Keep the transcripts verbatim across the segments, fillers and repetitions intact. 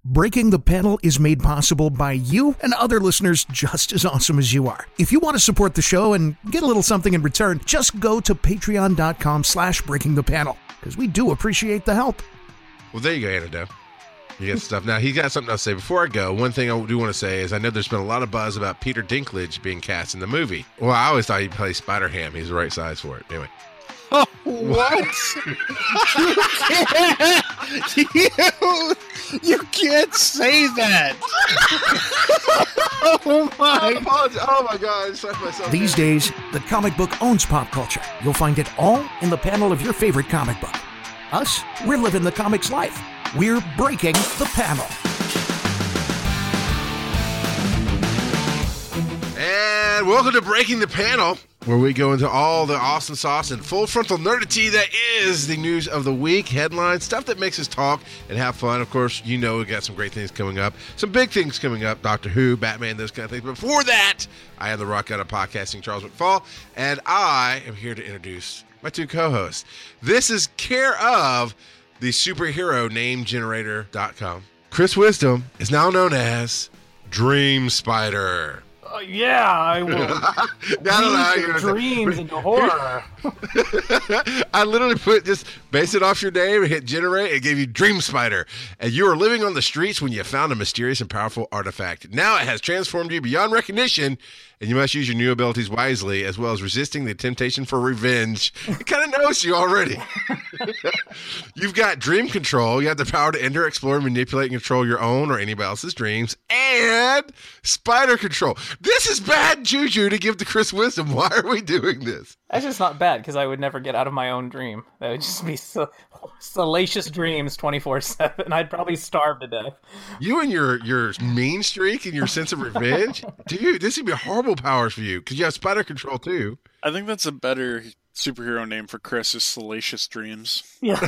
Breaking the Panel is made possible by you and other listeners just as awesome as you are. If you want to support the show and get a little something in return, just go to patreon.com slash breaking the panel, because we do appreciate the help. Well, there you go, Antidote. You get stuff. Now, he's got something else to say. Before I go, one thing I do want to say is I know there's been a lot of buzz about Peter Dinklage being cast in the movie. Well, I always thought he'd play Spider-Ham. He's the right size for it. Anyway. Oh, what? you, can't, you, you can't say that. oh, my. Oh, my God. I struck myself. These days, the comic book owns pop culture. You'll find it all in the panel of your favorite comic book. Us, we're living the comics life. We're breaking the panel. And welcome to Breaking the Panel, where we go into all the awesome sauce and full frontal nerdity that is the news of the week, headlines, stuff that makes us talk and have fun. Of course, you know we got some great things coming up, some big things coming up, Doctor Who, Batman, those kind of things. But before that, I am the rock out of podcasting, Charles McFall, and I am here to introduce my two co-hosts. This is care of the superhero name generator dot com. Chris Wisdom is now known as Dream Spider. Uh, yeah, I will. I don't know how you're gonna dreams say. into horror. I literally put just base it off your name and hit generate. It gave you Dream Spider, and you were living on the streets when you found a mysterious and powerful artifact. Now it has transformed you beyond recognition, and you must use your new abilities wisely, as well as resisting the temptation for revenge. It kind of knows you already. You've got dream control. You have the power to enter, explore, manipulate, and control your own or anybody else's dreams, and spider control. This is bad juju to give to Chris Wisdom. Why are we doing this? Actually, it's not bad, because I would never get out of my own dream. That would just be so, salacious dreams twenty-four seven. I'd probably starve to death. You and your, your mean streak and your sense of revenge? Dude, this would be horrible powers for you, because you have spider control, too. I think that's a better superhero name for Chris is Salacious Dreams. Yeah.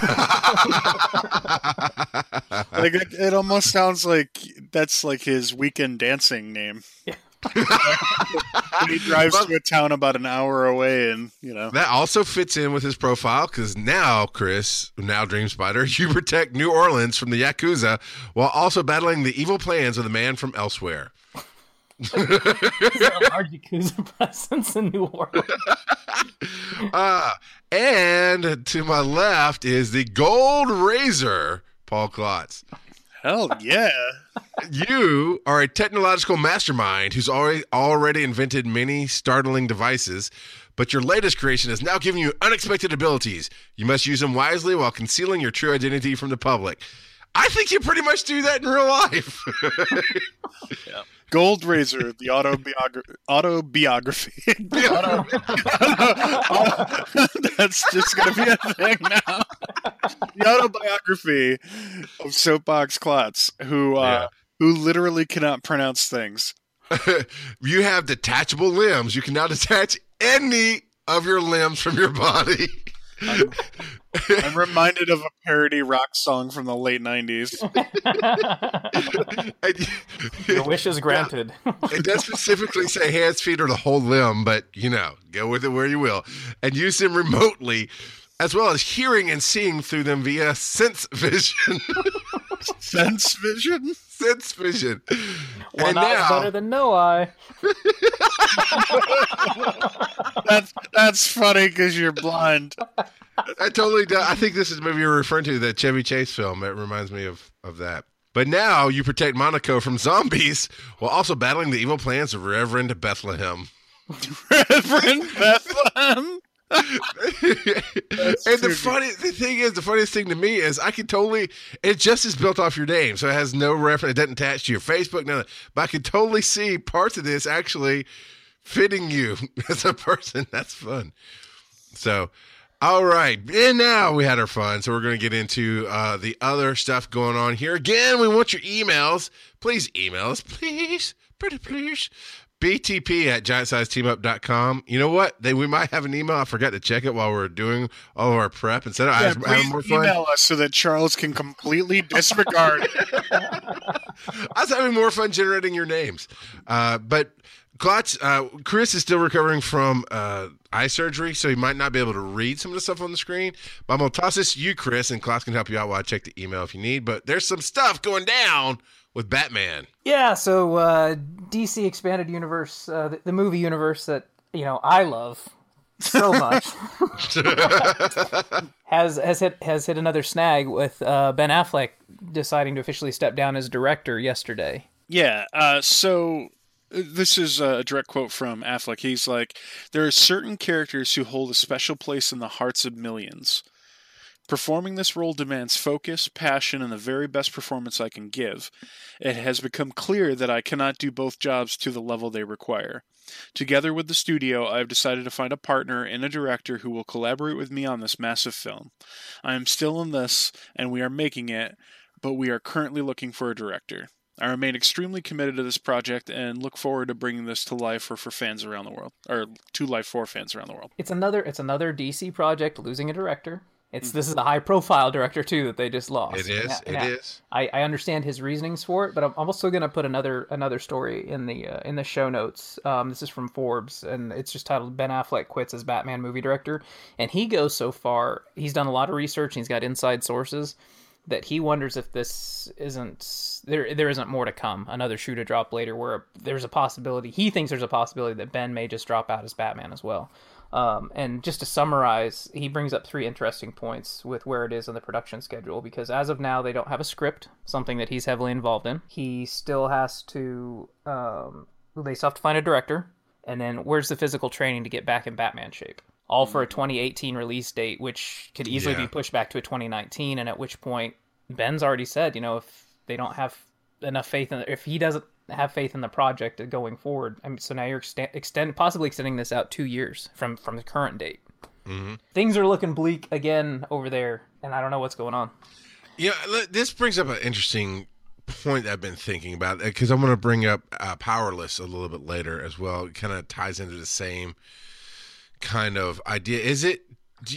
Like it, it almost sounds like that's like his weekend dancing name. Yeah. He drives to a town about an hour away, and you know that also fits in with his profile, because now, Chris, now Dream Spider, you protect New Orleans from the Yakuza while also battling the evil plans of the man from elsewhere. There's a large Yakuza presence in New Orleans. uh, and to my left is the Gold Razor, Paul Klotz. Hell yeah. You are a technological mastermind who's already already invented many startling devices, but your latest creation is now giving you unexpected abilities. You must use them wisely while concealing your true identity from the public. I think you pretty much do that in real life. Yeah. Gold Razor, the autobiogra- autobiography. Auto- That's just going to be a thing now. The autobiography of Soapbox Klotz, who uh, yeah. who literally cannot pronounce things. You have detachable limbs. You can now detach any of your limbs from your body. I'm, I'm reminded of a parody rock song from the late nineties. Your wish is granted. It does specifically say hands, feet, or the whole limb, but, you know, go with it where you will. And use them remotely, as well as hearing and seeing through them via sense vision. Sense vision? Sense vision. One and eye's now, better than no eye. that's that's funny because you're blind. I totally do. I think this is maybe you're referring to the Chevy Chase film. It reminds me of, of that. But now you protect Monaco from zombies while also battling the evil plans of Reverend Bethlehem. Reverend Bethlehem? And the funny the thing is, the funniest thing to me is I can totally, it just is built off your name, so it has no reference, it doesn't attach to your Facebook, none of that. But I can totally see parts of this actually fitting you as a person. That's fun. So, all right, and now we had our fun, so we're going to get into uh, the other stuff going on here. Again, we want your emails. Please email us, please, pretty please. B T P at giant size team up dot com. You know what? They, we might have an email. I forgot to check it while we we're doing all of our prep. Instead of yeah, having more fun. Email us so that Charles can completely disregard it. I was having more fun generating your names. Uh, but Klotz, uh, Chris is still recovering from uh, eye surgery, so he might not be able to read some of the stuff on the screen. But I'm going to toss this to you, Chris, and Klotz can help you out while I check the email if you need. But there's some stuff going down with Batman. Yeah, so uh, D C Expanded Universe, uh, the, the movie universe that, you know, I love so much, has has hit has hit another snag with uh, Ben Affleck deciding to officially step down as director yesterday. Yeah, uh, so this is a direct quote from Affleck. He's like, there are certain characters who hold a special place in the hearts of millions. Performing this role demands focus, passion, and the very best performance I can give. It has become clear that I cannot do both jobs to the level they require. Together with the studio, I have decided to find a partner and a director who will collaborate with me on this massive film. I am still in this, and we are making it, but we are currently looking for a director. I remain extremely committed to this project and look forward to bringing this to life for, for fans around the world, or to life for fans around the world. It's another it's another D C project losing a director. It's this is a high profile director too that they just lost. It is. Now, it now, is. I, I understand his reasonings for it, but I'm also going to put another another story in the uh, in the show notes. Um, this is from Forbes, and it's just titled "Ben Affleck quits as Batman movie director." And he goes so far. He's done a lot of research. And he's got inside sources that he wonders if this isn't there. There isn't more to come. Another shoe to drop later, where there's a possibility. He thinks there's a possibility that Ben may just drop out as Batman as well. Um, and just to summarize, he brings up three interesting points with where it is in the production schedule, because as of now, they don't have a script, something that he's heavily involved in. He still has to, um, they still have to find a director, and then where's the physical training to get back in Batman shape? All for a twenty eighteen release date, which could easily yeah. be pushed back to a twenty nineteen, and at which point, Ben's already said, you know, if they don't have enough faith in, if he doesn't have faith in the project going forward. I mean, so now you're extend, extend possibly extending this out two years from, from the current date. Mm-hmm. Things are looking bleak again over there, and I don't know what's going on. Yeah, this brings up an interesting point that I've been thinking about, because I'm going to bring up uh, Powerless a little bit later as well. It kind of ties into the same kind of idea. Is it... Do,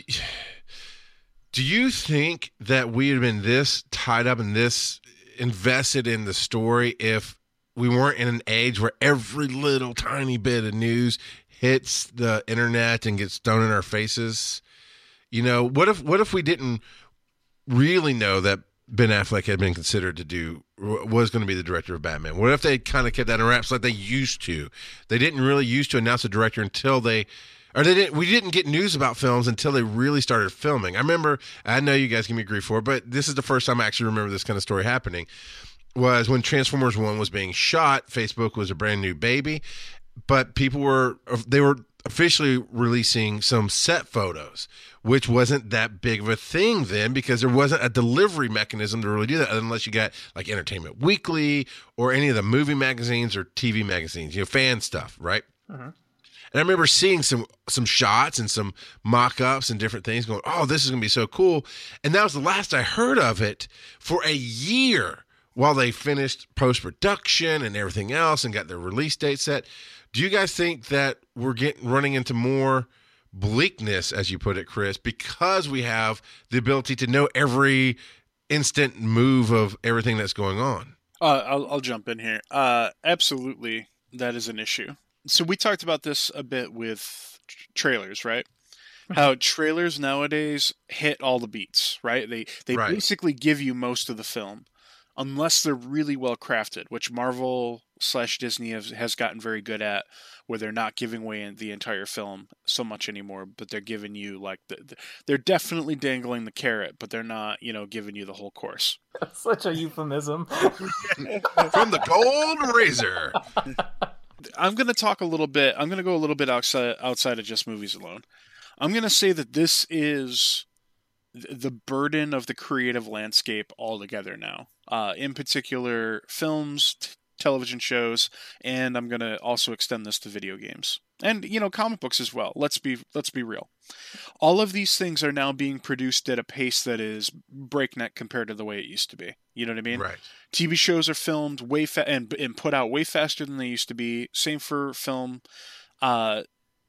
do you think that we had been this tied up and this invested in the story if we weren't in an age where every little tiny bit of news hits the internet and gets thrown in our faces? You know, what if what if we didn't really know that Ben Affleck had been considered to do was going to be the director of Batman? What if they kind of kept that in wraps like they used to? They didn't really used to announce a director until they, or they didn't. We didn't get news about films until they really started filming. I remember. I know you guys give me grief for it, but this is the first time I actually remember this kind of story happening. Was when Transformers one was being shot. Facebook was a brand new baby, but people were they were officially releasing some set photos, which wasn't that big of a thing then because there wasn't a delivery mechanism to really do that unless you got like Entertainment Weekly or any of the movie magazines or T V magazines, you know, fan stuff, right? Uh-huh. And I remember seeing some some shots and some mock-ups and different things going, oh, this is going to be so cool. And that was the last I heard of it for a year. While they finished post-production and everything else and got their release date set. Do you guys think that we're getting running into more bleakness, as you put it, Chris, because we have the ability to know every instant move of everything that's going on? Uh, I'll, I'll jump in here. Uh, absolutely, that is an issue. So we talked about this a bit with trailers, right? How trailers nowadays hit all the beats, right? They, they right. basically give you most of the film. Unless they're really well crafted, which Marvel slash Disney has, has gotten very good at, where they're not giving away the entire film so much anymore, but they're giving you like the, the they're definitely dangling the carrot, but they're not, you know, giving you the whole course. That's such a euphemism. From the gold razor. I'm going to talk a little bit. I'm going to go a little bit outside outside of just movies alone. I'm going to say that this is the burden of the creative landscape altogether now. Uh, in particular, films, t- television shows, and I'm going to also extend this to video games. And, you know, comic books as well. Let's be let's be real. All of these things are now being produced at a pace that is breakneck compared to the way it used to be. You know what I mean? Right. T V shows are filmed way fa- and, and put out way faster than they used to be. Same for film. Uh,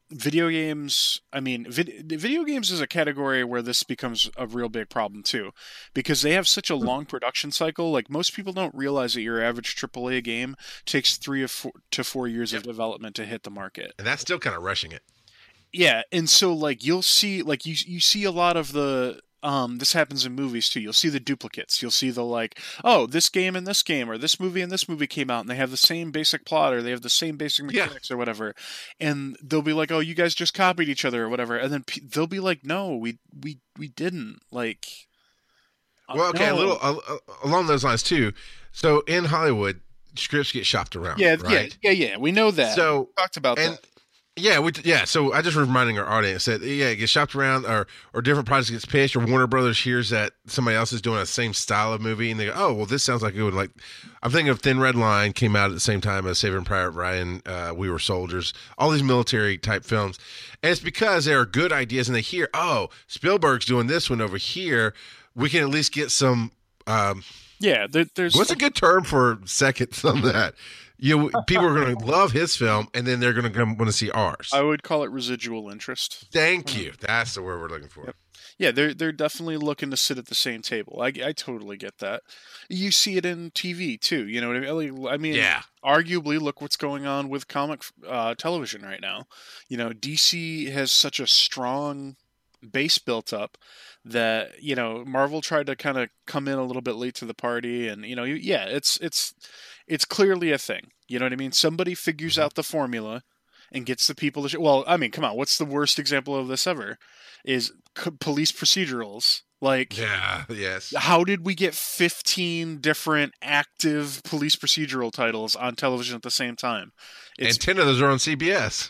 video games, I mean, vid- video games is a category where this becomes a real big problem too, because they have such a long production cycle. Like, most people don't realize that your average triple A game takes three or four to four years yep. of development to hit the market. And that's still kind of rushing it. Yeah. And so like, you'll see, like you, you see a lot of the, Um, this happens in movies too. You'll see the duplicates. You'll see the like, oh, this game and this game, or this movie and this movie came out, and they have the same basic plot, or they have the same basic mechanics, yeah. or whatever. And they'll be like, oh, you guys just copied each other, or whatever. And then p- they'll be like, no, we we we didn't. Like, well, okay, no. a little uh, along those lines too. So in Hollywood, scripts get shopped around. Yeah, right? yeah, yeah, yeah. We know that. So we talked about and, that. Yeah, we yeah. So I just reminding our audience that yeah, it gets shopped around, or or different projects gets pitched, or Warner Brothers hears that somebody else is doing the same style of movie, and they go, oh, well, this sounds like it would like. I'm thinking of Thin Red Line came out at the same time as Saving Private Ryan, uh, We Were Soldiers, all these military type films, and it's because there are good ideas, and they hear, oh, Spielberg's doing this one over here, we can at least get some. Um, yeah, there, there's what's a good term for seconds on that? You people are going to love his film, and then they're going to come want to see ours. I would call it residual interest. Thank you. That's the word we're looking for. Yep. Yeah, they're they're definitely looking to sit at the same table. I, I totally get that. You see it in T V too. You know what I mean? I mean, yeah. Arguably, look what's going on with comic uh, television right now. You know, D C has such a strong base built up that, you know, Marvel tried to kind of come in a little bit late to the party, and you know, yeah, it's it's it's clearly a thing. You know what I mean? Somebody figures out the formula and gets the people to sh- well, I mean, come on, what's the worst example of this ever? Is c- police procedurals. Like, yeah, yes. How did we get fifteen different active police procedural titles on television at the same time? It's, and ten of those are on C B S.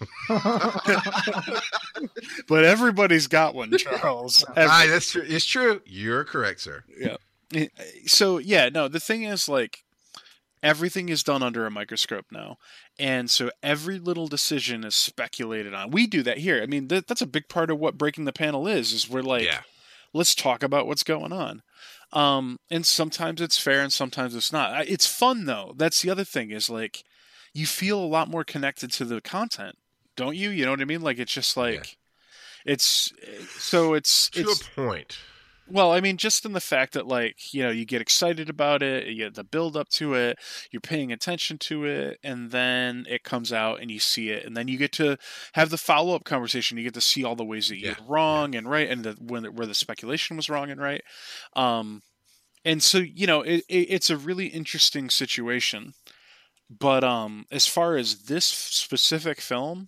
But everybody's got one, Charles. Aye, that's true. It's true. You're correct, sir. Yeah. So, yeah, no, the thing is, like, everything is done under a microscope now. And so every little decision is speculated on. We do that here. I mean, th- that's a big part of what Breaking the Panel is, is we're like, yeah. let's talk about what's going on. Um, and sometimes it's fair and sometimes it's not. It's fun, though. That's the other thing is, like, you feel a lot more connected to the content, don't you? You know what I mean? Like, it's just like, yeah. it's, so it's... To it's, a point. Well, I mean, just in the fact that, like, you know, you get excited about it, you get the build up to it, you're paying attention to it, and then it comes out and you see it, and then you get to have the follow up conversation. You get to see all the ways that yeah. you're wrong yeah. and right, and the, when where the speculation was wrong and right. Um, and so, you know, it, it, it's a really interesting situation. But um, as far as this specific film,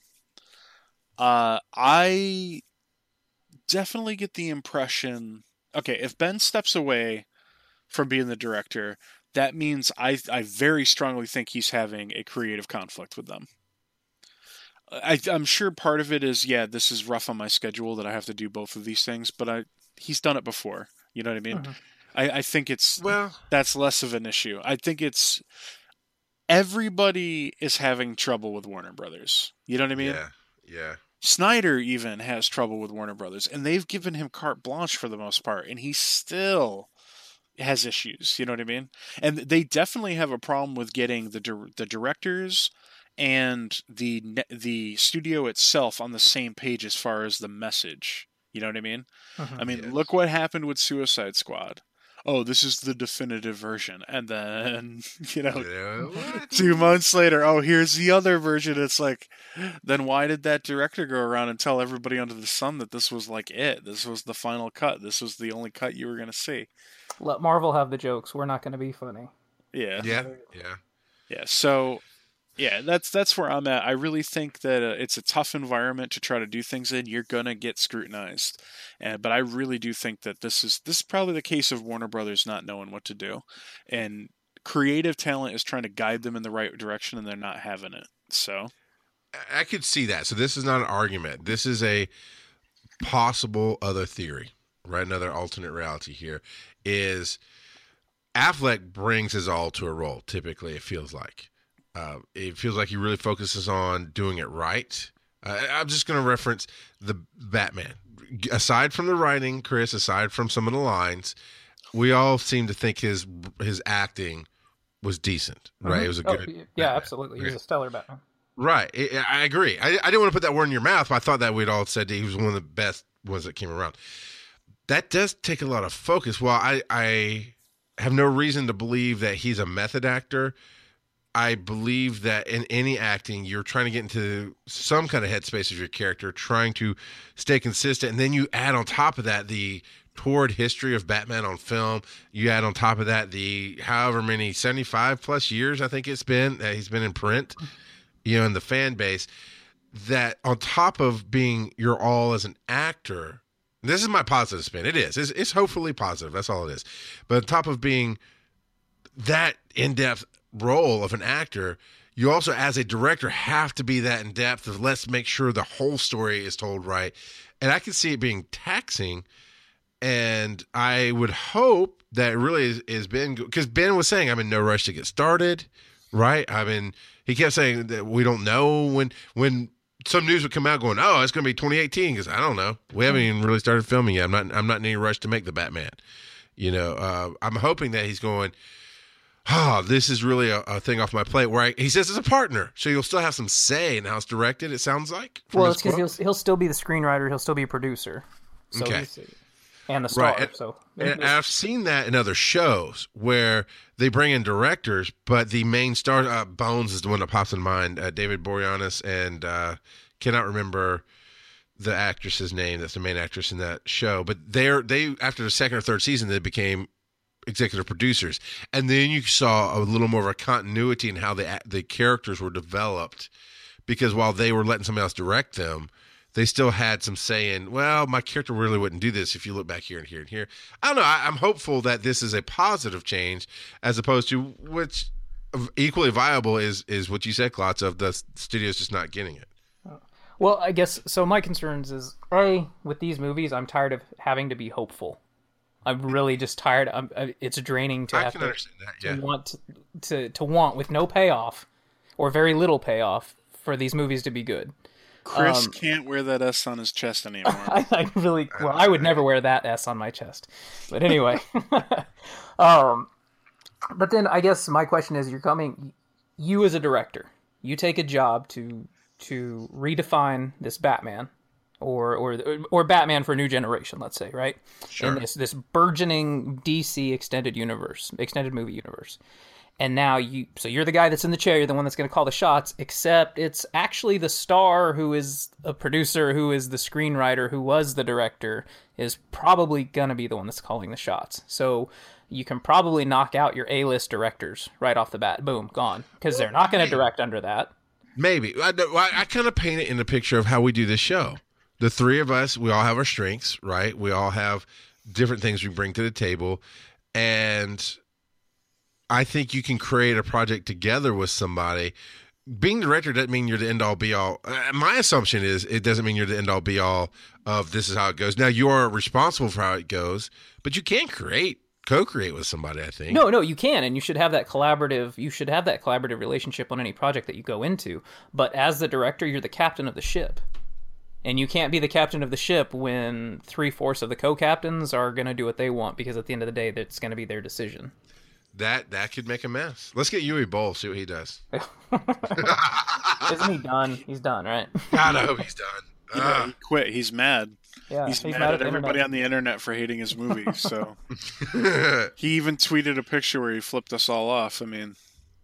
uh, I definitely get the impression. Okay, if Ben steps away from being the director, that means I I very strongly think he's having a creative conflict with them. I, I'm sure part of it is, yeah, this is rough on my schedule that I have to do both of these things, but I he's done it before. You know what I mean? Uh-huh. I, I think it's well, that's less of an issue. I think it's everybody is having trouble with Warner Brothers. You know what I mean? Yeah, yeah. Snyder even has trouble with Warner Brothers, and they've given him carte blanche for the most part, and he still has issues. You know what I mean? And they definitely have a problem with getting the di- the directors and the the studio itself on the same page as far as the message. You know what I mean? Uh-huh. I mean, yes. Look what happened with Suicide Squad. Oh, this is the definitive version. And then, you know, yeah, two months later, oh, here's the other version. It's like, then why did that director go around and tell everybody under the sun that this was like it? This was the final cut. This was the only cut you were going to see. Let Marvel have the jokes. We're not going to be funny. Yeah. Yeah. Yeah. Yeah. So, yeah, that's that's where I'm at. I really think that uh, it's a tough environment to try to do things in. You're gonna get scrutinized, and but I really do think that this is this is probably the case of Warner Brothers not knowing what to do, and creative talent is trying to guide them in the right direction, and they're not having it. So, I could see that. So this is not an argument. This is a possible other theory, right? Another alternate reality here is Affleck brings his all to a role. Typically, it feels like. Uh, it feels like he really focuses on doing it right. Uh, I'm just going to reference the Batman. Aside from the writing, Chris, aside from some of the lines, we all seem to think his his acting was decent, right? Mm-hmm. It was a good oh, yeah, Batman. Absolutely. He's a stellar Batman. Right. I, I agree. I, I didn't want to put that word in your mouth, but I thought that we'd all said that he was one of the best ones that came around. That does take a lot of focus. While I, I have no reason to believe that he's a method actor, I believe that in any acting, you're trying to get into some kind of headspace of your character, trying to stay consistent. And then you add on top of that the toured history of Batman on film. You add on top of that the however many, seventy-five plus years, I think it's been, that he's been in print, you know, in the fan base. That on top of being your all as an actor, this is my positive spin. It is. It's, it's hopefully positive. That's all it is. But on top of being that in-depth role of an actor, you also as a director have to be that in depth of let's make sure the whole story is told right. And I can see it being taxing, and I would hope that it really is, is Ben, because Ben was saying I'm in no rush to get started, right? I mean, he kept saying that we don't know when when some news would come out going, oh, it's going to be twenty eighteen, because I don't know, we haven't even really started filming yet. I'm not I'm not in any rush to make the Batman. You know, uh, I'm hoping that he's going, oh, this is really a, a thing off my plate where I, he says it's a partner. So you'll still have some say in how it's directed, it sounds like. Well, it's because he'll, he'll still be the screenwriter. He'll still be a producer. So okay. He's, and the star. Right. And, so and I've seen that in other shows where they bring in directors, but the main star, uh, Bones is the one that pops in mind, uh, David Boreanaz, and uh, cannot remember the actress's name. That's the main actress in that show. But they're, they, after the second or third season, they became executive producers, and then you saw a little more of a continuity in how the the characters were developed, because while they were letting somebody else direct them, they still had some say in, well, my character really wouldn't do this if you look back here and here and here. I don't know. I, I'm hopeful that this is a positive change, as opposed to which equally viable is is what you said, Klotz, of the studio's just not getting it. Well, I guess so. My concerns is a with these movies, I'm tired of having to be hopeful. I'm really just tired. I'm, it's draining to I have can to, understand that, yeah. to want to, to to want with no payoff or very little payoff for these movies to be good. Chris um, can't wear that S on his chest anymore. I, I really well, I would never wear that S on my chest. But anyway, um, but then I guess my question is: you're coming, you as a director, you take a job to to redefine this Batman. Or, or or Batman for a new generation, let's say, right? Sure. In this this burgeoning D C extended universe, extended movie universe, and now you, so you're the guy that's in the chair, you're the one that's going to call the shots. Except it's actually the star who is a producer, who is the screenwriter, who was the director, is probably going to be the one that's calling the shots. So you can probably knock out your A-list directors right off the bat. Boom, gone, because they're not going to direct under that. Maybe I, I, I kind of paint it in the picture of how we do this show. The three of us, we all have our strengths, right? We all have different things we bring to the table. And I think you can create a project together with somebody. Being director doesn't mean you're the end all be all. Uh, my assumption is it doesn't mean you're the end all be all of this is how it goes. Now, you are responsible for how it goes, but you can create, co-create with somebody, I think. No, no, you can, and you should have that collaborative, you should have that collaborative relationship on any project that you go into. But as the director, you're the captain of the ship. And you can't be the captain of the ship when three-fourths of the co-captains are going to do what they want, because at the end of the day, it's going to be their decision. That that could make a mess. Let's get Yui Boll, see what he does. Isn't he done? He's done, right? God, I hope he's done. You know, Uh, he quit. He's mad. Yeah, he's, he's mad, mad at, at the everybody internet. on the internet for hating his movies. So he even tweeted a picture where he flipped us all off. I mean,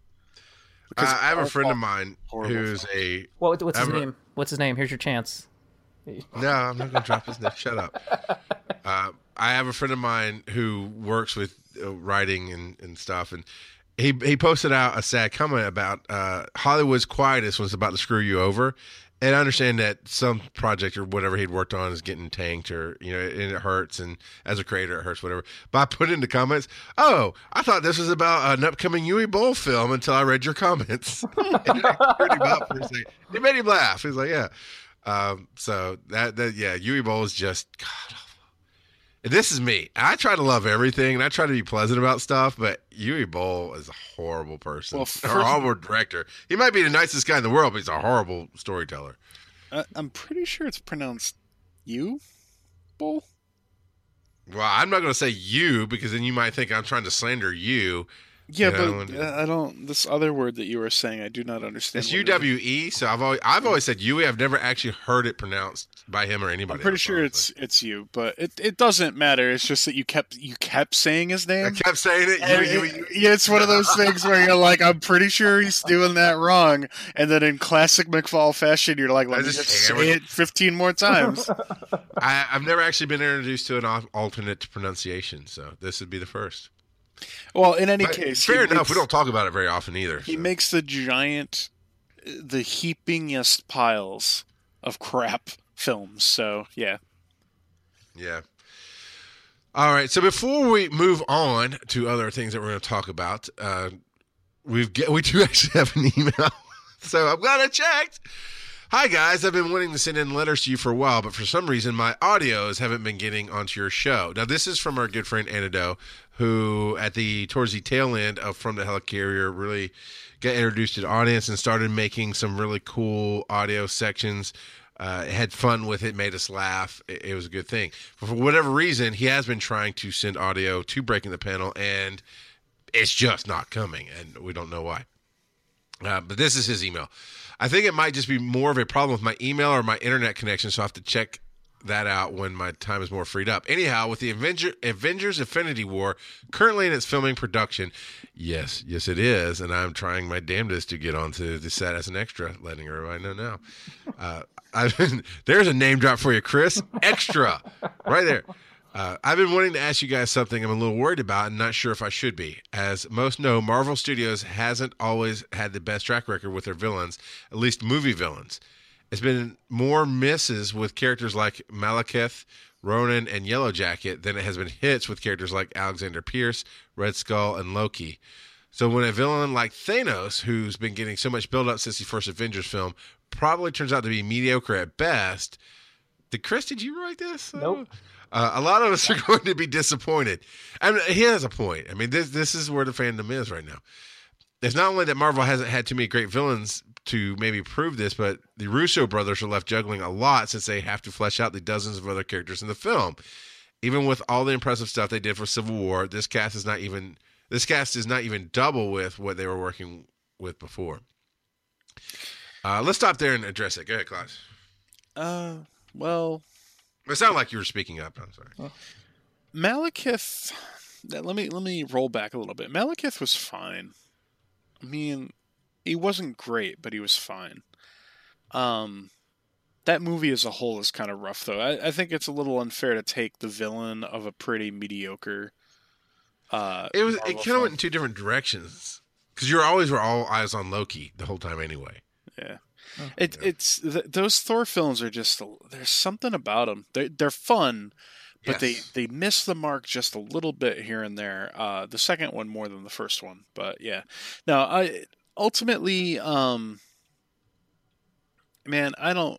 I, I have a our friend of fault. mine Horrible who's fault. a. Well, what's his I'm a- name? What's his name? Here's your chance. No, I'm not going to drop his name. Shut up. Uh, I have a friend of mine who works with uh, writing and, and stuff, and he he posted out a sad comment about uh, Hollywood's quietest was about to screw you over. And I understand that some project or whatever he'd worked on is getting tanked, or, you know, and it hurts. And as a creator, it hurts, whatever. But I put in the comments, oh, I thought this was about an upcoming Yui Boll film until I read your comments. And I heard him out for a second. It made him laugh. He's like, yeah. Um, so that, that, yeah, Yui Boll is just, God awful. And this is me. I try to love everything, and I try to be pleasant about stuff, but Yui Boll is a horrible person. Well, Or first- a horrible director. He might be the nicest guy in the world, but he's a horrible storyteller. Uh, I'm pretty sure it's pronounced you, Bull. Well, I'm not going to say you, because then you might think I'm trying to slander you. Yeah, Yeah, I don't but wanna do uh, I don't. This other word that you were saying, I do not understand. It's what U it is. W E. So I've always I've always said Yui. I've never actually heard it pronounced by him or anybody. I'm pretty else, sure honestly. it's it's you, but it, it doesn't matter. It's just that you kept you kept saying his I name. kept saying it. And Yui, Yui, it- Yui. yeah, it's one of those things where you're like, I'm pretty sure he's doing that wrong, and then in classic McFall fashion, you're like, let I me just just hammered say it fifteen more times. I, I've never actually been introduced to an al- alternate pronunciation, so this would be the first. Well, in any But case, fair he enough. makes- We don't talk about it very often either. He so. makes the giant, the heapingest piles of crap films. So yeah, Yeah. All right. So before we move on to other things that we're going to talk about, uh, we've get, we do actually have an email. So I'm glad I checked. Hi guys, I've been wanting to send in letters to you for a while, but for some reason my audios haven't been getting onto your show. Now this is from our good friend Antidote, who at the towards the tail end of From the Helicarrier really got introduced to the audience and started making some really cool audio sections. Uh, had fun with it, made us laugh. It, it was a good thing. But for whatever reason, he has been trying to send audio to Breaking the Panel, and it's just not coming, and we don't know why. Uh, but this is his email. I think it might just be more of a problem with my email or my internet connection, so I have to check that out when my time is more freed up. Anyhow, with the Avenger, Avengers Infinity War currently in its filming production, yes, yes it is, and I'm trying my damnedest to get onto the set as an extra, letting everybody know now. Uh, I've been, there's a name drop for you, Chris. Extra, right there. Uh, I've been wanting to ask you guys something I'm a little worried about and not sure if I should be. As most know, Marvel Studios hasn't always had the best track record with their villains, at least movie villains. It's been more misses with characters like Malekith, Ronan, and Yellow Jacket than it has been hits with characters like Alexander Pierce, Red Skull, and Loki. So when a villain like Thanos, who's been getting so much build-up since the first Avengers film, probably turns out to be mediocre at best. Did Chris, did you write this? Nope. Uh, a lot of us are going to be disappointed. I mean, he has a point. I mean, this this is where the fandom is right now. It's not only that Marvel hasn't had too many great villains to maybe prove this, but the Russo brothers are left juggling a lot since they have to flesh out the dozens of other characters in the film. Even with all the impressive stuff they did for Civil War, this cast is not even this cast is not even double with what they were working with before. Uh, let's stop there and address it. Go ahead, Klaus. uh, well, It sounded like you were speaking up. I'm sorry. Malekith. Let me let me roll back a little bit. Malekith was fine. I mean, he wasn't great, but he was fine. Um, that movie as a whole is kind of rough, though. I, I think it's a little unfair to take the villain of a pretty mediocre. Uh, It was. It Marvel kind of film. went in two different directions because you're always were all eyes on Loki the whole time anyway. Yeah. It, it's th- those Thor films are just there's something about them. They they're fun, but Yes. they they miss the mark just a little bit here and there. Uh, the second one more than the first one, but yeah. No, I ultimately, um, man, I don't,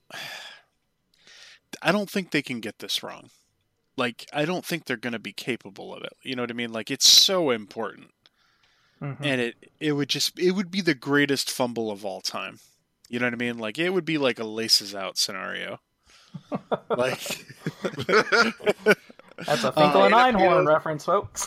I don't think they can get this wrong. Like, I don't think they're going to be capable of it. You know what I mean? Like, it's so important, Mhm. and it it would just it would be the greatest fumble of all time. You know what I mean? Like, it would be like a laces out scenario. Like, That's a Finkel Uh, and and it Einhorn feels- reference, folks.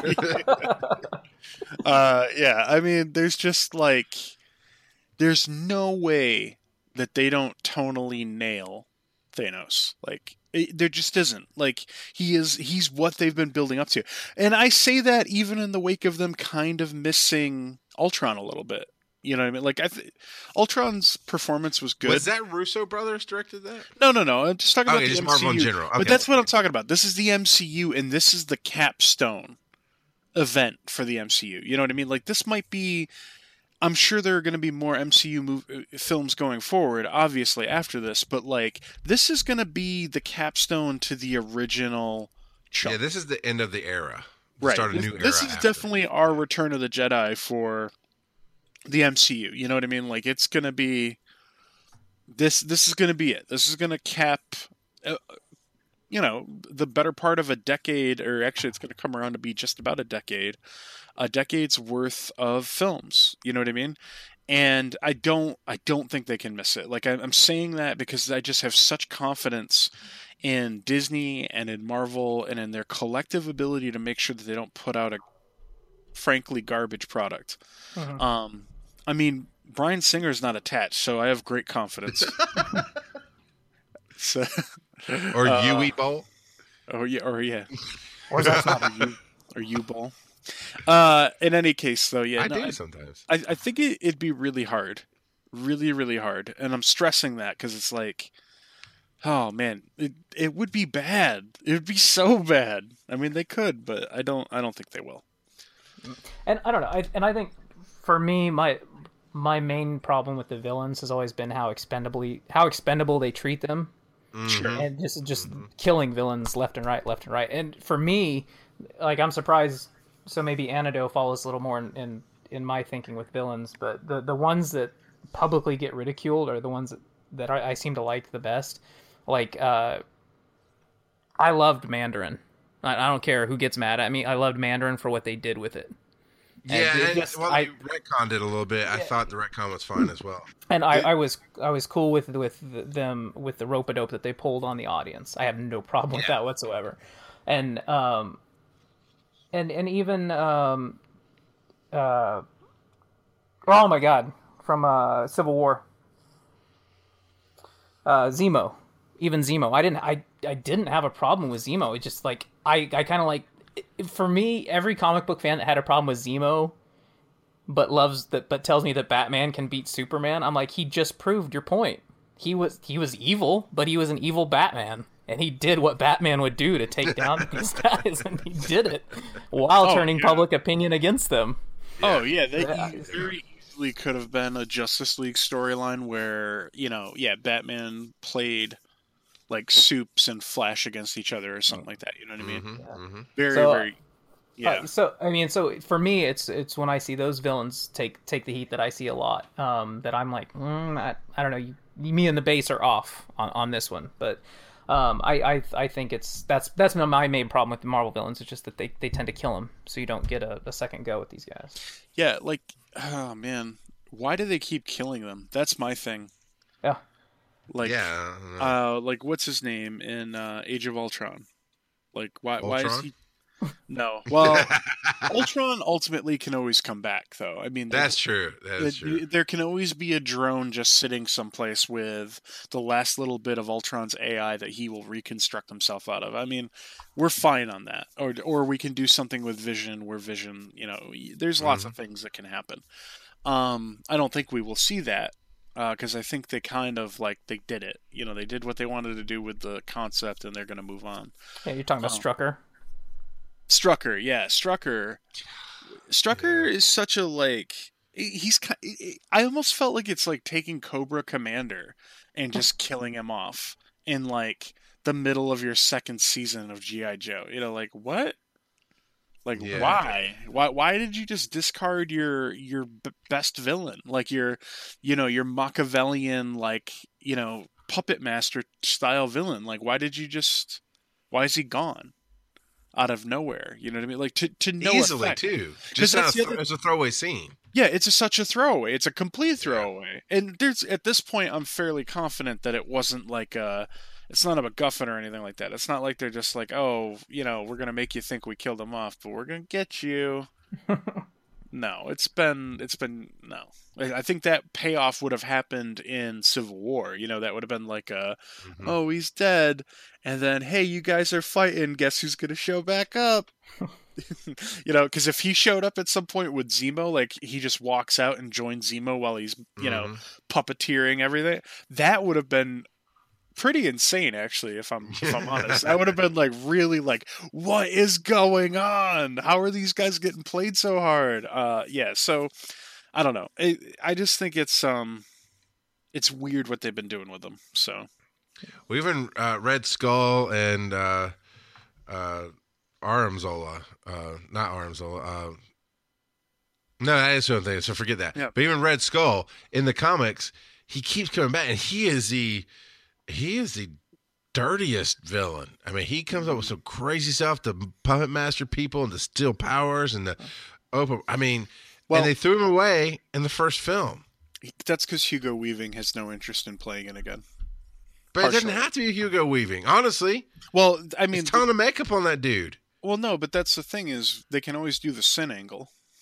uh, yeah, I mean, there's just like, there's no way that they don't tonally nail Thanos. Like, it, there just isn't. Like, he is, he's what they've been building up to. And I say that even in the wake of them kind of missing Ultron a little bit. You know what I mean? Like, I th- Ultron's performance was good. Was that Russo brothers directed that? No, no, no. I'm just talking Okay, about the just M C U. Marvel in general. Okay. But that's what I'm talking about. This is the M C U, and this is the capstone event for the M C U. You know what I mean? Like, this might be. I'm sure there are going to be more M C U move, uh, films going forward, obviously, after this. But, like, this is going to be the capstone to the original chunk. Yeah, this is the end of the era. right. Start a This, new era. this is after. definitely our Return of the Jedi for the M C U. You know what I mean? Like, it's going to be. This this is going to be it. This is going to cap, uh, you know, the better part of a decade, or actually, it's going to come around to be just about a decade, a decade's worth of films. You know what I mean? And I don't, I don't think they can miss it. Like, I'm saying that because I just have such confidence in Disney and in Marvel and in their collective ability to make sure that they don't put out a frankly garbage product. Mhm. Um, I mean, Bryan Singer's not attached, so I have great confidence. so, Or uh, U E Bowl. or yeah, or yeah, Or is that not or you, or you ball. Uh, in any case, though, yeah, I no, do I, sometimes. I, I think it, it'd be really hard, really, really hard, and I'm stressing that because it's like, oh man, it it would be bad. It would be so bad. I mean, they could, but I don't. I don't think they will. And I don't know. I, and I think for me, my my main problem with the villains has always been how expendably how expendable they treat them, Sure. and just just killing villains left and right, left and right. And for me, like I'm surprised. So maybe Antidote follows a little more in, in in my thinking with villains, but the the ones that publicly get ridiculed are the ones that, that I, I seem to like the best. Like uh, I loved Mandarin. I, I don't care who gets mad at me. I loved Mandarin for what they did with it. Yeah, it and, just- well, I- they retconned it a little bit. I thought the retcon was fine as well. And I, I was I was cool with with them with the rope-a-dope that they pulled on the audience. I have no problem with Yeah. that whatsoever. And um, and and even um, uh, oh my God, from uh, Civil War, uh, Zemo, even Zemo. I didn't I I didn't have a problem with Zemo. It just like I I kind of like for me every comic book fan that had a problem with Zemo but loves that but tells me that Batman can beat Superman, I'm like, he just proved your point. He was he was evil, but he was an evil Batman, and he did what Batman would do to take down these guys, and he did it while Oh, turning yeah. public opinion against them. Oh yeah, they Yeah. e- very easily could have been a Justice League storyline where, you know, yeah, Batman played like Supes and Flash against each other or something like that. You know what I mean? hmm hmm Very, So, very. Yeah. Uh, so I mean, so for me, it's it's when I see those villains take take the heat that I see a lot. Um, that I'm like, mm, I, I don't know. You, me and the base are off on, on this one, but um, I, I I think it's that's that's my main problem with the Marvel villains. It's just that they, they tend to kill them, so you don't get a, a second go with these guys. Yeah, like, oh man, why do they keep killing them? That's my thing. Yeah. Like, yeah. I don't know. uh, like what's his name in uh, Age of Ultron? Like, why? Why is Ultron? he? No. Well, Ultron ultimately can always come back, though. I mean, That's true. That is it- true. there can always be a drone just sitting someplace with the last little bit of Ultron's A I that he will reconstruct himself out of. I mean, we're fine on that. Or or we can do something with Vision where Vision, you know, there's lots of things that can happen. Um, I don't think we will see that because I think they kind of like they did it. You know, they did what they wanted to do with the concept, and they're going to move on. Yeah, you're talking about Oh. Strucker. Strucker, yeah, Strucker. Strucker is such a like he's ki- I almost felt like it's like taking Cobra Commander and just killing him off in like the middle of your second season of G I Joe. You know, like what? Like Yeah. why? Why why did you just discard your your b- best villain? Like your you know, your Machiavellian like, you know, puppet master style villain. Like why did you just why is he gone? Out of nowhere, you know what I mean? Like to to no Easily effect. too. 'Cause Just that's as the a, other- as a throwaway scene. Yeah, it's a, such a throwaway. It's a complete throwaway. And there's at this point, I'm fairly confident that it wasn't like a, it's not a MacGuffin or anything like that. It's not like they're just like, oh, you know, we're gonna make you think we killed him off, but we're gonna get you. No, it's been it's been no. I I think that payoff would have happened in Civil War. You know, that would have been like a, Mhm. oh, he's dead, and then hey, you guys are fighting. Guess who's gonna show back up? You know, because if he showed up at some point with Zemo, like he just walks out and joins Zemo while he's you know Mhm. puppeteering everything, that would have been pretty insane, actually. If I'm if I'm honest, I would have been like really like, what is going on? How are these guys getting played so hard? Uh, yeah. So I don't know. I I just think it's um, it's weird what they've been doing with them. So We even uh, Red Skull and uh, uh, Armzola, uh, not Armzola. Uh, no, that is something. So forget that. Yeah. But even Red Skull in the comics, he keeps coming back, and he is the he is the dirtiest villain. I mean, he comes up with some crazy stuff, the puppet master people, and the steel powers, and the open. I mean, Well- and they threw him away in the first film. that's because Hugo Weaving has no interest in playing it again. But it Partially. didn't have to be Hugo Weaving. Honestly, Well, I mean, it's a ton of makeup on that dude. well, no, but that's the thing is they can always do the sin angle.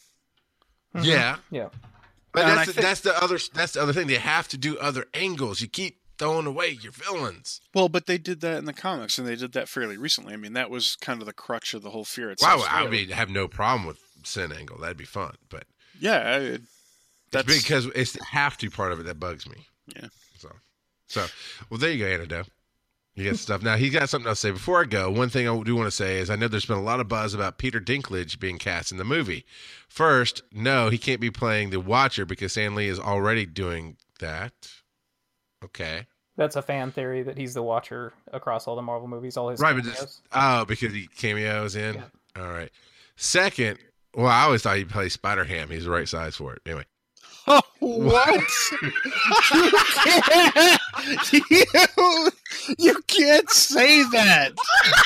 Mm-hmm. Yeah, Yeah. but And that's I the, think- that's the other that's the other thing. They have to do other angles. You keep throwing away your villains. Well, but they did that in the comics, and they did that fairly recently. I mean, that was kind of the crutch of the whole Fear Wow, itself. I mean, have no problem with Sin Angle. That'd be fun, but yeah, I, that's it's because it's the have to part of it that bugs me. Yeah. So, so well, there you go, Antidote. You get stuff. Now, he's got something else to say. Before I go, one thing I do want to say is I know there's been a lot of buzz about Peter Dinklage being cast in the movie. First, no, he can't be playing the Watcher because Stan Lee is already doing that. Okay. That's a fan theory that he's the Watcher across all the Marvel movies, all his Right, but cameos. this, oh, because he cameos in? Yeah. All right. Second, well, I always thought he'd play Spider-Ham. He's the right size for it. Anyway. Oh, what? you, can't, you, you can't say that.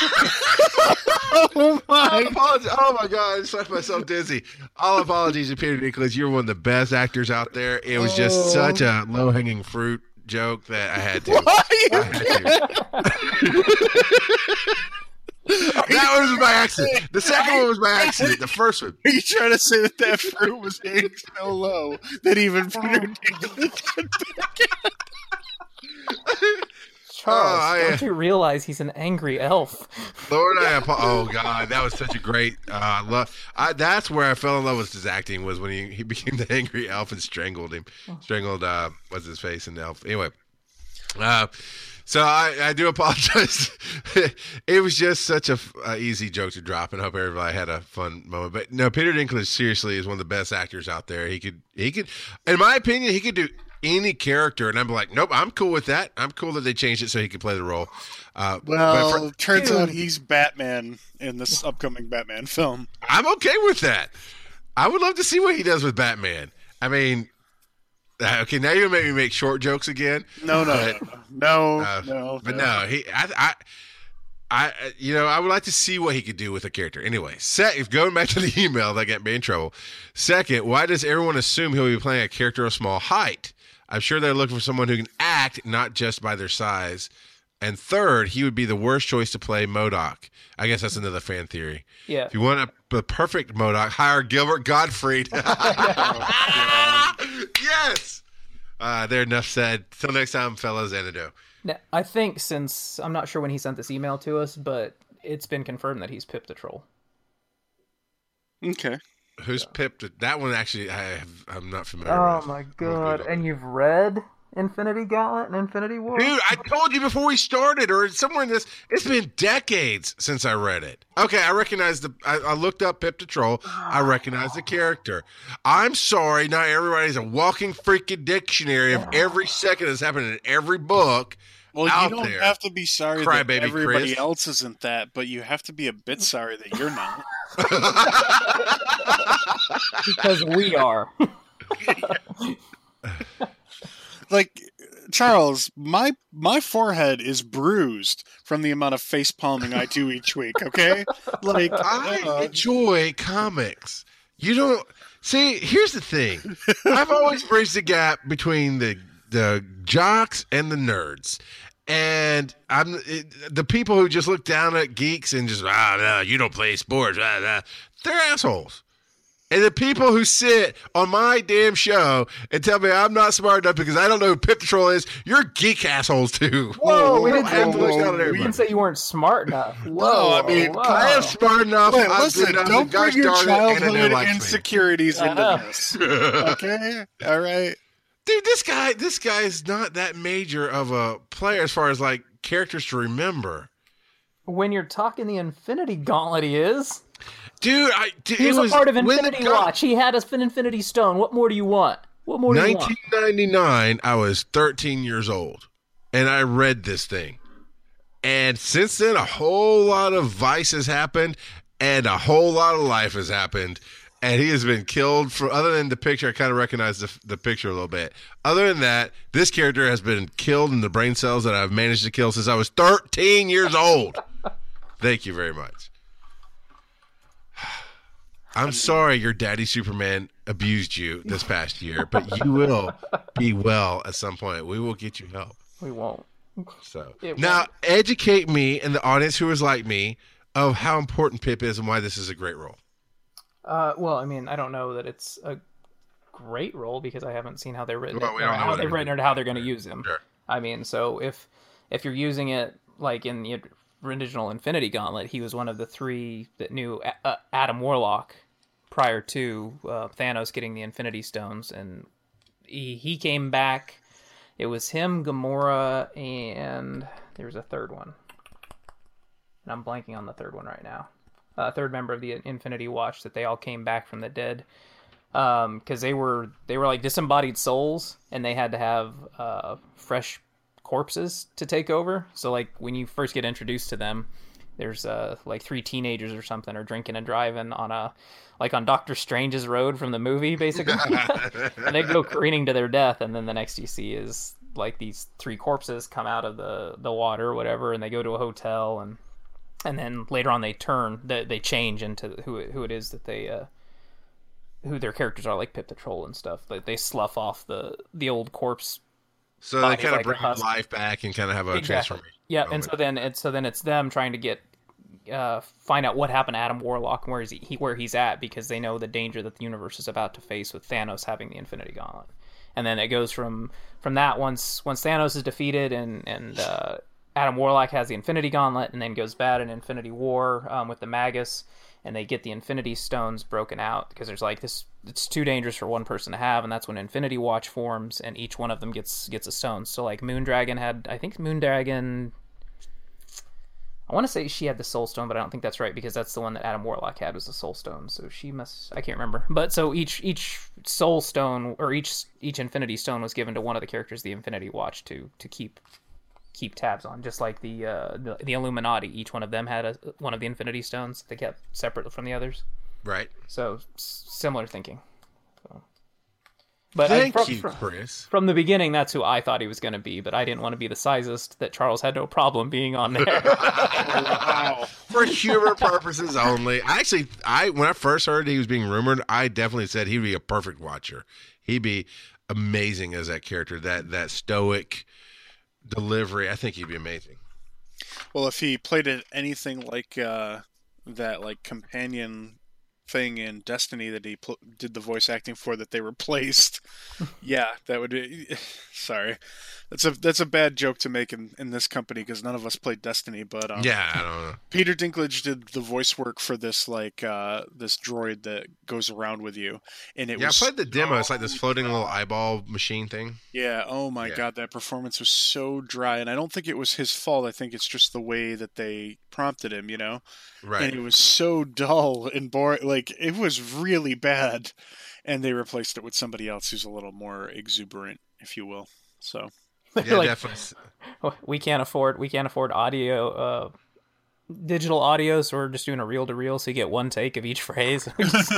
Oh my! Oh my God! I just left myself dizzy. All apologies to Peter Dinklage. You're one of the best actors out there. It was just Oh. such a low hanging fruit joke that I had to. Why you I had to. That one was by accident. The second one was by accident. The first one. Are you trying to say that that fruit was hanging so low that even Peter Dinklage could pick it? Charles, Oh, I- don't you realize he's an angry elf? Lord, I apo- oh God, that was such a great. Uh, love. I, that's where I fell in love with his acting was when he, he became the angry elf and strangled him, strangled uh, what's his face in the elf. Anyway, uh, so I, I do apologize. It was just such a uh, easy joke to drop, and I hope everybody had a fun moment. But no, Peter Dinklage seriously is one of the best actors out there. He could, he could, in my opinion, he could do any character, and I'm like, nope, I'm cool with that. I'm cool that they changed it so he could play the role. Uh, Well, but for- turns out he's Batman in this upcoming Batman film. I'm okay with that. I would love to see what he does with Batman. I mean, uh, okay, now you're gonna make me make short jokes again. No, no, But, no, uh, no. but no, he, I, I, I, you know, I would like to see what he could do with a character. Anyway, set, if going back to the email that got me in trouble. Second, why does everyone assume he'll be playing a character of small height? I'm sure they're looking for someone who can act, not just by their size. And third, he would be the worst choice to play MODOK. I guess that's another fan theory. Yeah. If you want a, a perfect MODOK, hire Gilbert Gottfried. Yes. Uh, there, enough said. Till next time, fellas, Antidote. Now, I think since I'm not sure when he sent this email to us, but it's been confirmed that he's Pip the Troll. Okay. Who's Pip? That one actually, I have, I'm not familiar Oh with. my I'm god! good. And you've read Infinity Gauntlet and Infinity War? Dude, I told you before we started, or somewhere in this, it's been decades since I read it. Okay, I recognize the, I, I looked up Pip the Troll. I recognize the character. I'm sorry, not everybody's a walking freaking dictionary of every second that's happening in every book. Well, out you don't there. have to be sorry Cry that baby everybody Chris. else isn't that, but you have to be a bit sorry that you're not. Because we are. Like, Charles, my my forehead is bruised from the amount of face palming I do each week. Okay, like I uh, enjoy comics. You don't see. Here's the thing. I've always bridged the gap between the the jocks and the nerds, and I'm it, the people who just look down at geeks and just ah no, you don't play sports. Ah, ah. They're assholes. And the people who sit on my damn show and tell me I'm not smart enough because I don't know who Pip the Troll is, you're geek assholes too. Whoa, we didn't, I have to look whoa, down at whoa, we everybody. didn't say you weren't smart enough. Whoa, No, I mean, whoa. I am smart enough. Wait, I'm listen, good enough, don't and gosh bring your darn it, Anna childhood likes me. insecurities I into know. this. Okay, all right. Dude, this guy, this guy is not that major of a player as far as like characters to remember. When you're talking the Infinity Gauntlet, he is. Dude, I dude, He was, it was a part of when the Infinity guy- Watch. He had an Infinity Stone. What more do you want? What more do you want? nineteen ninety-nine, I was thirteen years old, and I read this thing. And since then, a whole lot of vice has happened, and a whole lot of life has happened. And he has been killed for, other than the picture, I kind of recognize the, the picture a little bit. Other than that, this character has been killed in the brain cells that I've managed to kill since I was thirteen years old. Thank you very much. I'm sorry your daddy Superman abused you this past year, but you will be well at some point. We will get you help. We won't. So It now won't. educate me and the audience who is like me of how important Pip is and why this is a great role. Uh, well, I mean, I don't know that it's a great role because I haven't seen how they're written, Well, we or don't know how what they've they're written it, or how they're going to use him. Sure. I mean, so if if you're using it like in the original Infinity Gauntlet, he was one of the three that knew uh, Adam Warlock prior to uh, Thanos getting the Infinity Stones, and he, he came back. It was him, Gamora, and there was a third one. And I'm blanking on the third one right now. A uh, third member of the Infinity Watch that they all came back from the dead. Um, because they were they were like disembodied souls, and they had to have uh, fresh corpses to take over. So like when you first get introduced to them, there's uh like three teenagers or something are drinking and driving on a like on Doctor Strange's road from the movie, basically. And they go careening to their death, and then the next you see is like these three corpses come out of the the water or whatever, and they go to a hotel, and and then later on they turn they, they change into who who it is that they uh who their characters are, like Pip the Troll and stuff. They, they slough off the the old corpse. So they kind of like bring life back and kind of have a exactly. transformation. Yeah, moment. and so then it's so then it's them trying to get uh, find out what happened to Adam Warlock and where is he, he where he's at, because they know the danger that the universe is about to face with Thanos having the Infinity Gauntlet. And then it goes from from that once once Thanos is defeated and and uh, Adam Warlock has the Infinity Gauntlet, and then goes bad in Infinity War um, with the Magus. And they get the Infinity Stones broken out because there's like this. It's too dangerous for one person to have, and that's when Infinity Watch forms, and each one of them gets gets a stone. So like Moondragon had, I think Moondragon. I want to say she had the Soul Stone, but I don't think that's right because that's the one that Adam Warlock had was the Soul Stone. So she must. I can't remember. But so each each Soul Stone or each each Infinity Stone was given to one of the characters, the Infinity Watch, to to keep. keep tabs on, just like the, uh, the the Illuminati. Each one of them had a, one of the Infinity Stones they kept separate from the others. Right. So s- similar thinking. So. But Thank I, from, you, from, Chris. From the beginning, that's who I thought he was going to be, but I didn't want to be the sizest that Charles had no problem being on there. Wow. For humor purposes only. I actually, I when I first heard he was being rumored, I definitely said he'd be a perfect Watcher. He'd be amazing as that character, that that stoic delivery. I think he'd be amazing. Well, if he played it anything like uh, that, like companion thing in Destiny that he pl- did the voice acting for that they replaced, yeah, that would be. Sorry, that's a that's a bad joke to make in, in this company because none of us played Destiny. But um, yeah, I don't know. Peter Dinklage did the voice work for this like uh, this droid that goes around with you, and it yeah, was I played the demo. so It's like this floating little eyeball machine thing. Yeah, oh my Yeah. god, that performance was so dry, and I don't think it was his fault. I think it's just the way that they prompted him, you know? Right. And it was so dull and boring. Like, it was really bad, and they replaced it with somebody else who's a little more exuberant, if you will. So, Yeah, like, definitely. we can't afford we can't afford audio, uh, digital audio, so we're just doing a reel to reel, so you get one take of each phrase.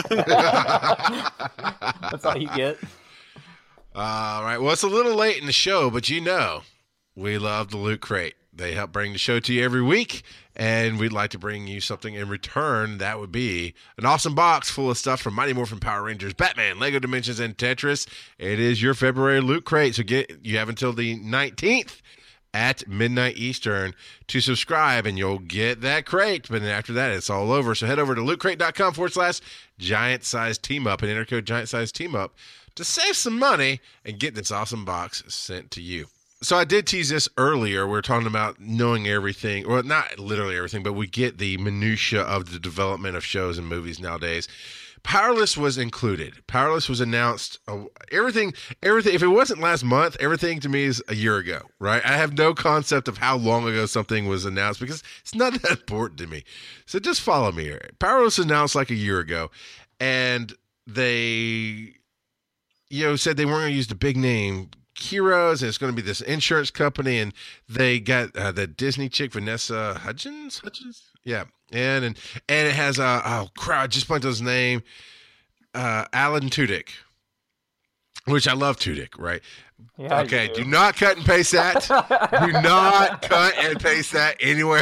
That's all you get. All right. Well, it's a little late in the show, but you know, we love the Loot Crate. They help bring the show to you every week, and we'd like to bring you something in return. That would be an awesome box full of stuff from Mighty Morphin Power Rangers, Batman, Lego Dimensions, and Tetris. It is your February Loot Crate, so get you have until the nineteenth at midnight Eastern to subscribe, and you'll get that crate. But then after that, it's all over. So head over to lootcrate.com forward slash giant size team up and enter code giant size team up to save some money and get this awesome box sent to you. So I did tease this earlier. We we're talking about knowing everything. Well, not literally everything, but we get the minutia of the development of shows and movies nowadays. Powerless was included. Powerless was announced. Uh, everything, everything. If it wasn't last month, everything to me is a year ago, right? I have no concept of how long ago something was announced because it's not that important to me. So just follow me here. Powerless was announced like a year ago, and they, you know, said they weren't going to use the big name Heroes, and it's going to be this insurance company, and they got uh, the Disney chick Vanessa Hudgens, Hudgens, yeah, and and and it has a uh, oh crap, I just blanked on his name, uh, Alan Tudyk, which I love Tudyk, right? Yeah, okay, do. do not cut and paste that. Do not cut and paste that anywhere.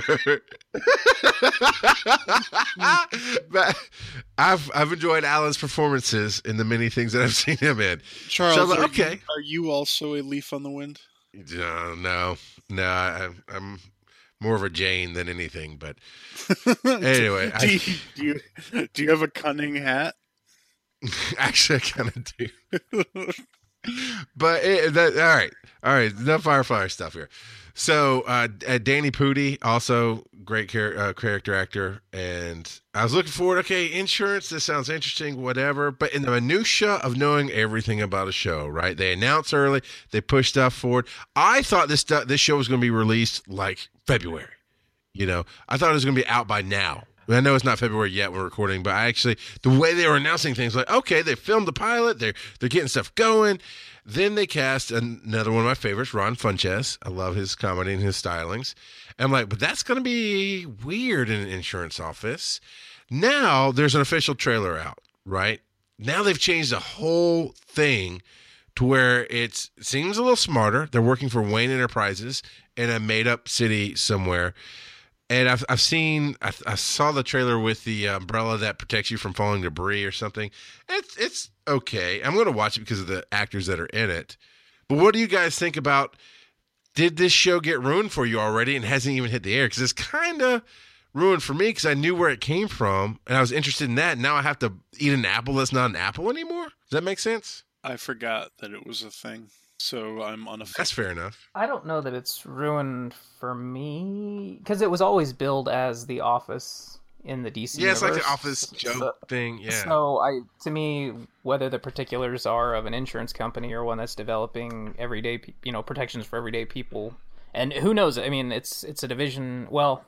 But I've I've enjoyed Alan's performances in the many things that I've seen him in. Charles, So, are, okay. you, are you also a leaf on the wind? No, no, no. I, I'm more of a Jane than anything. But anyway, do, I, you, do you do you have a cunning hat? Actually, I kind of do. But it, that, all right, all right, no Firefly stuff here. So uh, uh, Danny Pudi, also great char- uh, character actor, and I was looking forward. Okay, insurance. This sounds interesting. Whatever. But in the minutia of knowing everything about a show, right? They announce early. They push stuff forward. I thought this stuff, this show was going to be released like February. You know, I thought it was going to be out by now. I know it's not February yet. We're recording, but I actually, the way they were announcing things, like, okay, they filmed the pilot. They're they're getting stuff going. Then they cast another one of my favorites, Ron Funches. I love his comedy and his stylings. And I'm like, but that's going to be weird in an insurance office. Now there's an official trailer out, right? Now they've changed the whole thing to where it's, it seems a little smarter. They're working for Wayne Enterprises in a made-up city somewhere. And I've I've seen I, I saw the trailer with the umbrella that protects you from falling debris or something. It's it's okay. I'm going to watch it because of the actors that are in it. But what do you guys think about? Did this show get ruined for you already and hasn't even hit the air? Because it's kind of ruined for me because I knew where it came from and I was interested in that. And now I have to eat an apple that's not an apple anymore. Does that make sense? I forgot that it was a thing. So I'm on a. That's fair enough. I don't know that it's ruined for me because it was always billed as The Office in the D C. Yeah, it's universe. like the Office joke so, thing. Yeah. So I, to me, whether the particulars are of an insurance company or one that's developing everyday, you know, protections for everyday people, and who knows? I mean, it's it's a division. Well,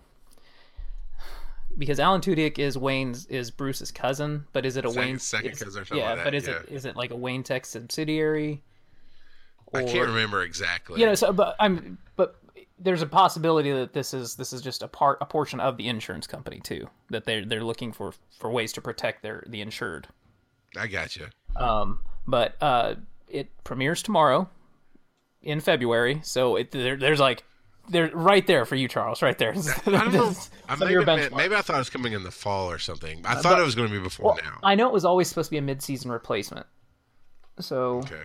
because Alan Tudyk is Wayne's is Bruce's cousin, but is it a second, Wayne second cousin or something? Yeah, like that. but is yeah. it is it like a Wayne Tech subsidiary? Or, I can't remember exactly. You know, so but I'm but there's a possibility that this is this is just a part a portion of the insurance company too, that they're they're looking for, for ways to protect their the insured. I got you. Um, but uh, it premieres tomorrow in February, so it there, there's like they're right there for you, Charles, right there. I don't know. I maybe, maybe, maybe I thought it was coming in the fall or something. I thought but, it was going to be before well, now. I know it was always supposed to be a mid-season replacement. So. Okay.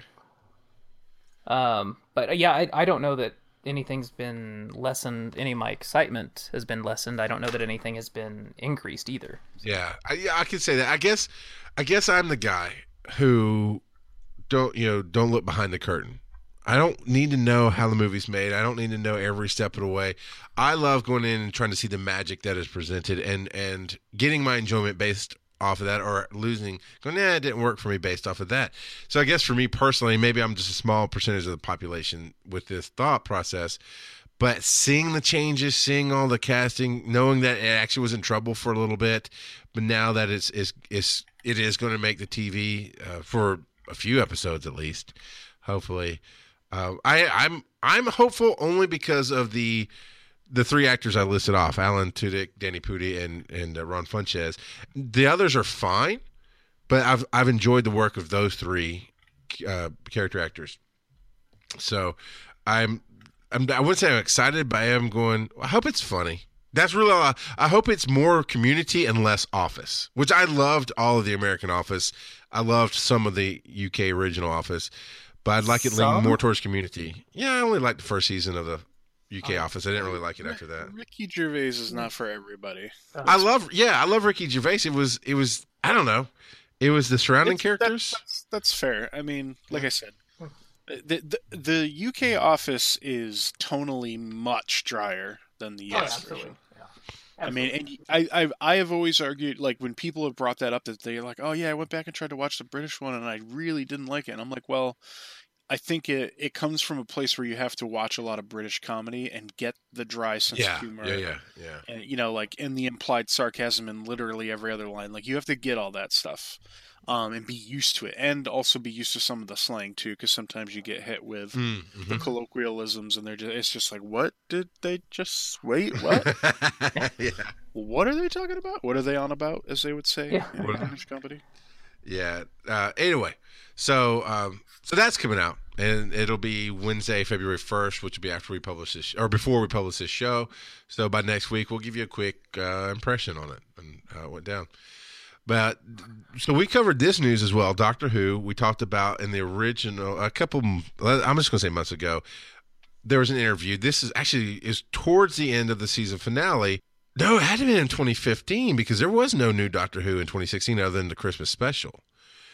Um, but yeah, I, I don't know that anything's been lessened. Any of my excitement has been lessened. I don't know that anything has been increased either. Yeah, I, yeah, I could say that. I guess, I guess I'm the guy who don't, you know, don't look behind the curtain. I don't need to know how the movie's made. I don't need to know every step of the way. I love going in and trying to see the magic that is presented and, and getting my enjoyment based off of that, or losing, going, nah, it didn't work for me based off of that. So I guess for me personally, maybe I'm just a small percentage of the population with this thought process, but seeing the changes, seeing all the casting, knowing that it actually was in trouble for a little bit, but now that it's, it's, it's it is going to make the T V uh, for a few episodes at least, hopefully. Uh, I, I'm I'm hopeful only because of the the three actors I listed off, Alan Tudyk, Danny Pudi, and and uh, Ron Funches. The others are fine, but I've I've enjoyed the work of those three uh, character actors. So I'm, I'm I wouldn't say I'm excited, but I am going, I hope it's funny. That's really all I, I hope it's more Community and less Office, which I loved all of the American Office. I loved some of the U K original Office, but I'd like it some? leaning more towards Community. Yeah, I only liked the first season of the U K Office. I didn't really like it after that. Ricky Gervais is not for everybody. I love, yeah, I love Ricky Gervais. It was, it was, I don't know, it was the surrounding it's, characters. That, that's, that's fair. I mean, like I said, the, the the U K Office is tonally much drier than the U S oh, version. Yeah. I mean, and I, I I have always argued, like, when people have brought that up, that they're like, oh yeah, I went back and tried to watch the British one and I really didn't like it. And I'm like, well, I think it, it comes from a place where you have to watch a lot of British comedy and get the dry sense Yeah, of humor. yeah, yeah, yeah. And, you know, like, in the implied sarcasm in literally every other line. Like, you have to get all that stuff um, and be used to it. And also be used to some of the slang, too, because sometimes you get hit with Mm-hmm. the colloquialisms and they're just, it's just like, what did they just, wait, what? Yeah. What are they talking about? What are they on about, as they would say Yeah. in a British company? Yeah. Uh, anyway, so um, so that's coming out, and it'll be Wednesday, February first, which will be after we publish this, or before we publish this show. So by next week, we'll give you a quick uh, impression on it and how it went down. But so we covered this news as well. Doctor Who, we talked about in the original, a couple, I'm just going to say months ago, there was an interview. This is actually is towards the end of the season finale. No, it had to be in twenty fifteen because there was no new Doctor Who in twenty sixteen other than the Christmas special.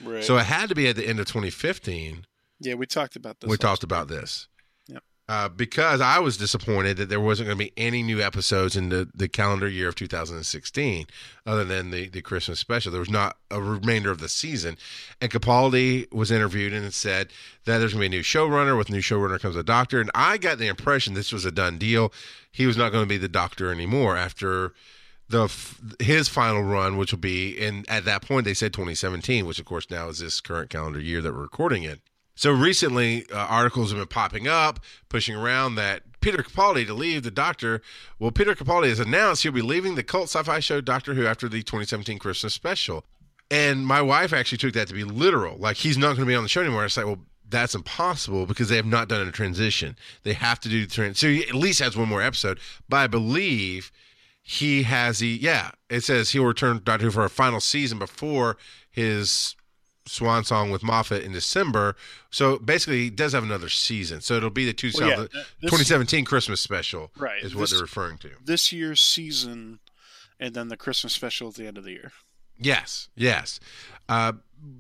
Right. So it had to be at the end of twenty fifteen. Yeah, we talked about this. We talked about this. Yep. Uh, because I was disappointed that there wasn't going to be any new episodes in the, the calendar year of two thousand sixteen, other than the, the Christmas special. There was not a remainder of the season. And Capaldi was interviewed and said that there's going to be a new showrunner. With new showrunner comes a doctor. And I got the impression this was a done deal. He was not going to be the doctor anymore after the his final run, which will be in, at that point, they said twenty seventeen, which of course now is this current calendar year that we're recording in. So recently, uh, articles have been popping up, pushing around that Peter Capaldi to leave the Doctor. Well, Peter Capaldi has announced he'll be leaving the cult sci-fi show Doctor Who after the twenty seventeen Christmas special. And my wife actually took that to be literal. Like, he's not going to be on the show anymore. I was like, well, that's impossible because they have not done a transition. They have to do the transition. So he at least has one more episode. But I believe he has the, yeah, it says he'll return to Doctor Who for a final season before his swan song with Moffat in December. So basically he does have another season. So it'll be the two Well, yeah, this- twenty seventeen Christmas special, Right. is what This- they're referring to. This year's season, and then the Christmas special at the end of the year. Yes, yes. Uh,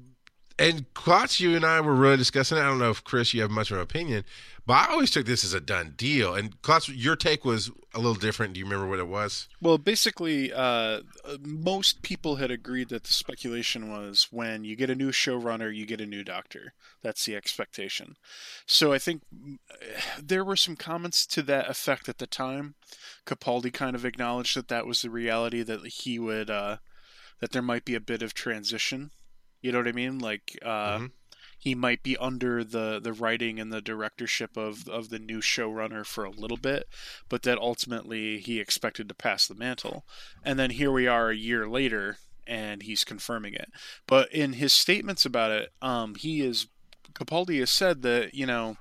and Klotz, you and I were really discussing it. I don't know if, Chris, you have much of an opinion, but I always took this as a done deal. And Klotz, your take was a little different. Do you remember what it was? Well, basically, uh, most people had agreed that the speculation was when you get a new showrunner, you get a new doctor. That's the expectation. So I think there were some comments to that effect at the time. Capaldi kind of acknowledged that that was the reality, that he would, uh, that there might be a bit of transition. You know what I mean? Like, uh, Mm-hmm. he might be under the, the writing and the directorship of, of the new showrunner for a little bit, but that ultimately he expected to pass the mantle. And then here we are a year later, and he's confirming it. But in his statements about it, um, he is, Capaldi has said that, you know,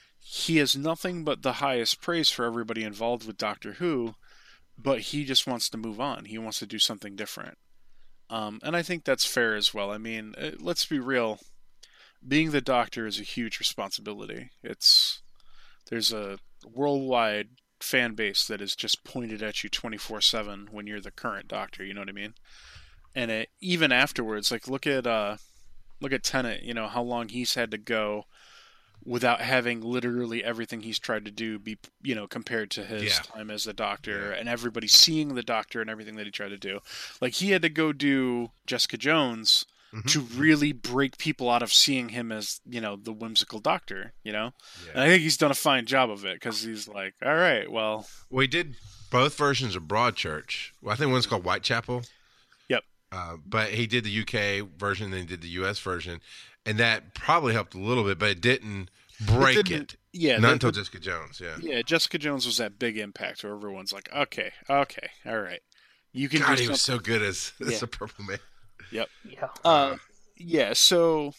he has nothing but the highest praise for everybody involved with Doctor Who, but he just wants to move on. He wants to do something different. Um, and I think that's fair as well. I mean, let's be real. Being the Doctor is a huge responsibility. It's there's a worldwide fan base that is just pointed at you twenty-four seven when you're the current Doctor. You know what I mean? And it, even afterwards, like look at uh, look at Tennant. You know how long he's had to go without having literally everything he's tried to do be, you know, compared to his Yeah. time as the Doctor, Yeah. and everybody seeing the Doctor and everything that he tried to do. Like he had to go do Jessica Jones Mhm. to really break people out of seeing him as, you know, the whimsical Doctor, you know? Yeah. And I think he's done a fine job of it because he's like, all right, well, We did both versions of Broadchurch. Well, I think one's called Whitechapel. Yep. Uh, but he did the U K version, then he did the U S version, and that probably helped a little bit, but it didn't break it. didn't- yeah, Not the- until the- Jessica Jones, yeah. yeah, Jessica Jones was that big impact where everyone's like, okay, okay, all right. You can God, do he was something. so good as, as Yeah. a Purple Man. Yep. Yeah. Uh, yeah, so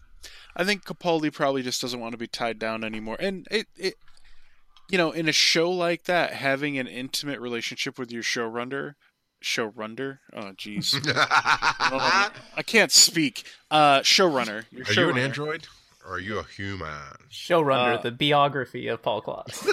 I think Capaldi probably just doesn't want to be tied down anymore. And it, it, you know, in a show like that, having an intimate relationship with your showrunner, showrunner, oh jeez, Are I can't speak. Uh, showrunner. Your you an showrunner. android or are you a human? Showrunner, Uh, the biography of Paul Klotz.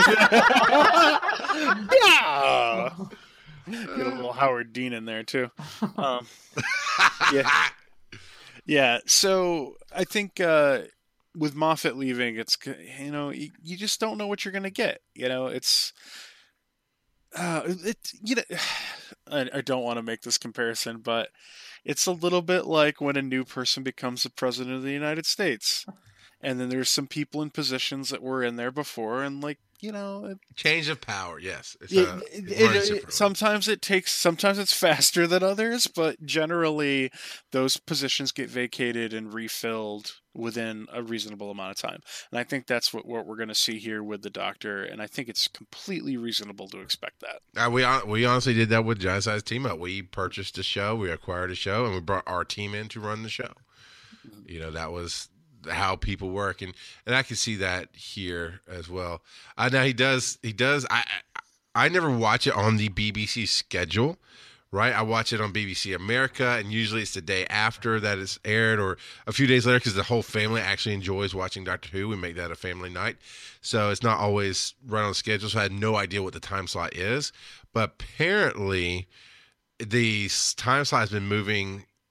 Yeah! Get a little Howard Dean in there too. Um, yeah, yeah. So I think uh, with Moffat leaving, it's you know you, you just don't know what you're gonna get. You know, it's uh, it. You know, I, I don't want to make this comparison, but it's a little bit like when a new person becomes the president of the United States, and then there's some people in positions that were in there before, and like you know. It, Change of power, yes. It's it, a, it- it runs it- differently. sometimes it takes sometimes it's faster than others, but generally those positions get vacated and refilled within a reasonable amount of time. And I think that's what, what we're going to see here with the Doctor, and I think it's completely reasonable to expect that. Uh, we hon- we honestly did that with Giant Size Team Up. We purchased a show, we acquired a show, and we brought our team in to run the show. You know, that was how people work, and, and I can see that here as well. Uh, now he does he does. I I I never watch it on the B B C schedule, right? I watch it on B B C America, and usually it's the day after that it's aired, or a few days later, because the whole family actually enjoys watching Doctor Who. We make that a family night, so it's not always right on the schedule. So I had no idea what the time slot is, but apparently the time slot has been moving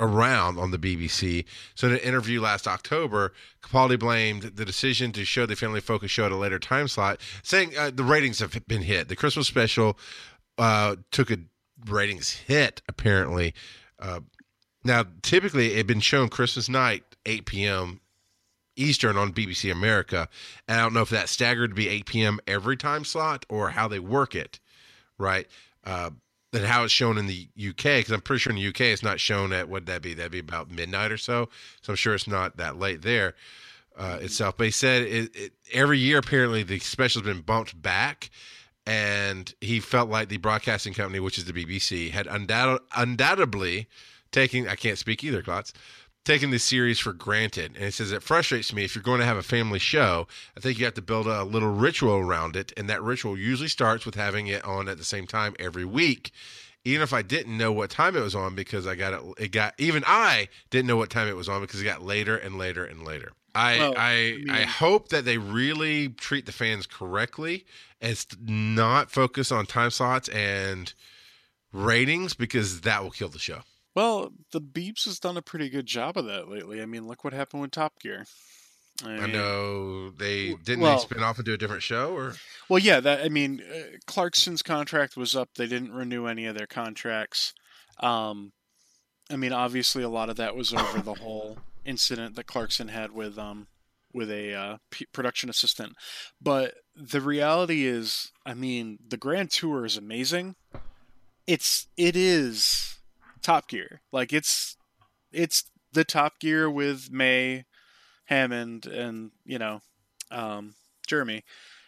around on the B B C. So in an interview last October, Capaldi blamed the decision to show the family focus show at a later time slot, saying uh, the ratings have been hit. The Christmas special uh, took a ratings hit, apparently. Uh, now, typically, it had been shown Christmas night, eight p.m. Eastern on B B C America. And I don't know if that staggered to be eight p.m. every time slot or how they work it, right? Uh, and how it's shown in the U K, because I'm pretty sure in the U K it's not shown at, what'd that be? That'd be about midnight or so. So I'm sure it's not that late there uh, itself. But he said it, it, every year, apparently, the special's been bumped back, and he felt like the broadcasting company, which is the B B C, had undoubt- undoubtedly taken, I can't speak either, Klotz, taking the series for granted. And he says, it frustrates me if you're going to have a family show, I think you have to build a little ritual around it. And that ritual usually starts with having it on at the same time every week. Even if I didn't know what time it was on, because I got it, it got, even I didn't know what time it was on because it got later and later and later. I, Well, I, I mean- I hope that they really treat the fans correctly and s- not focus on time slots and ratings, because that will kill the show. Well, the Beeps has done a pretty good job of that lately. I mean, look what happened with Top Gear. I, I mean, know they didn't well- they spin off and do a different show, or Well, yeah, that I mean, uh, Clarkson's contract was up. They didn't renew any of their contracts. Um, I mean, obviously, a lot of that was over the whole incident that Clarkson had with um with a uh, p- production assistant. But the reality is, I mean, the Grand Tour is amazing. It's it is Top Gear. Like it's it's the Top Gear with May, Hammond, and you know, um, Jeremy.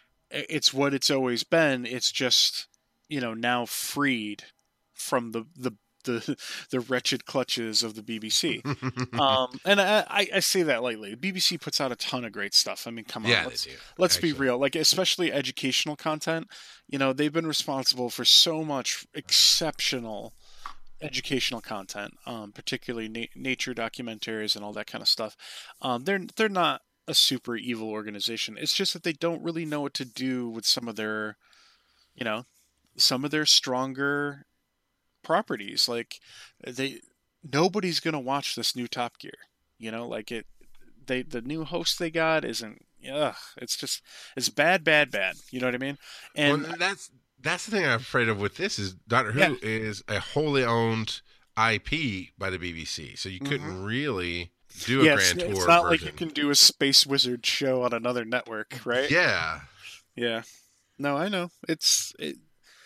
It's what it's always been. It's just, you know, now freed from the the the, the wretched clutches of the B B C. um, and I, I, I say that lightly. The B B C puts out a ton of great stuff. I mean, come on, yeah, let's, they do. let's be actually. real. Like, especially educational content. You know, they've been responsible for so much exceptional educational content, um, particularly na- nature documentaries and all that kind of stuff. Um, they're they're not a super evil organization. It's just that they don't really know what to do with some of their, you know, some of their stronger properties. Like they, nobody's gonna watch this new Top Gear. You know, like it. They the new host they got isn't. Ugh, it's just it's bad, bad, bad. You know what I mean? And well, that's that's the thing I'm afraid of with this is Doctor Who Yeah. is a wholly owned I P by the B B C, so you couldn't really do a Mm-hmm. yeah, it's, grand it's tour not version. like you can do a Space Wizard show on another network, right? Yeah, Yeah. No, I know. It's it,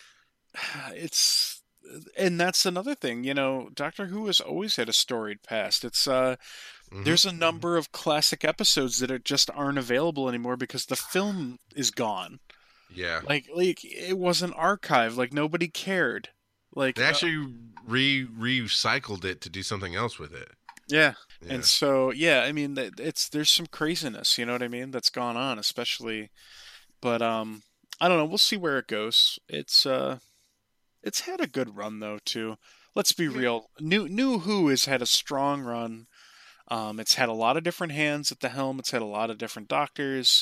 it's and that's another thing, you know, Doctor Who has always had a storied past. It's uh Mhm. there's a number of classic episodes that are just aren't available anymore because the film is gone. yeah. Like like it wasn't archived, like nobody cared. Like They uh, actually re recycled it to do something else with it. yeah. Yeah. And so, yeah, I mean, that- it's there's some craziness, you know what I mean, that's gone on, especially. But um, I don't know. We'll see where it goes. It's uh, it's had a good run though too. Let's be real. New New Who has had a strong run. Um, it's had a lot of different hands at the helm. It's had a lot of different doctors.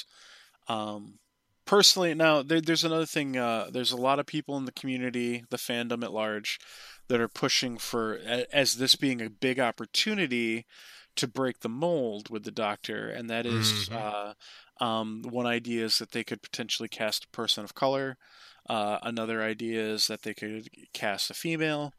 Um, personally, now there, there's another thing. Uh, there's a lot of people in the community, the fandom at large, that are pushing for a- as this being a big opportunity to break the mold with the Doctor, and that is, Mhm. uh, um, one idea is that they could potentially cast a person of color. Uh, another idea is that they could cast a female.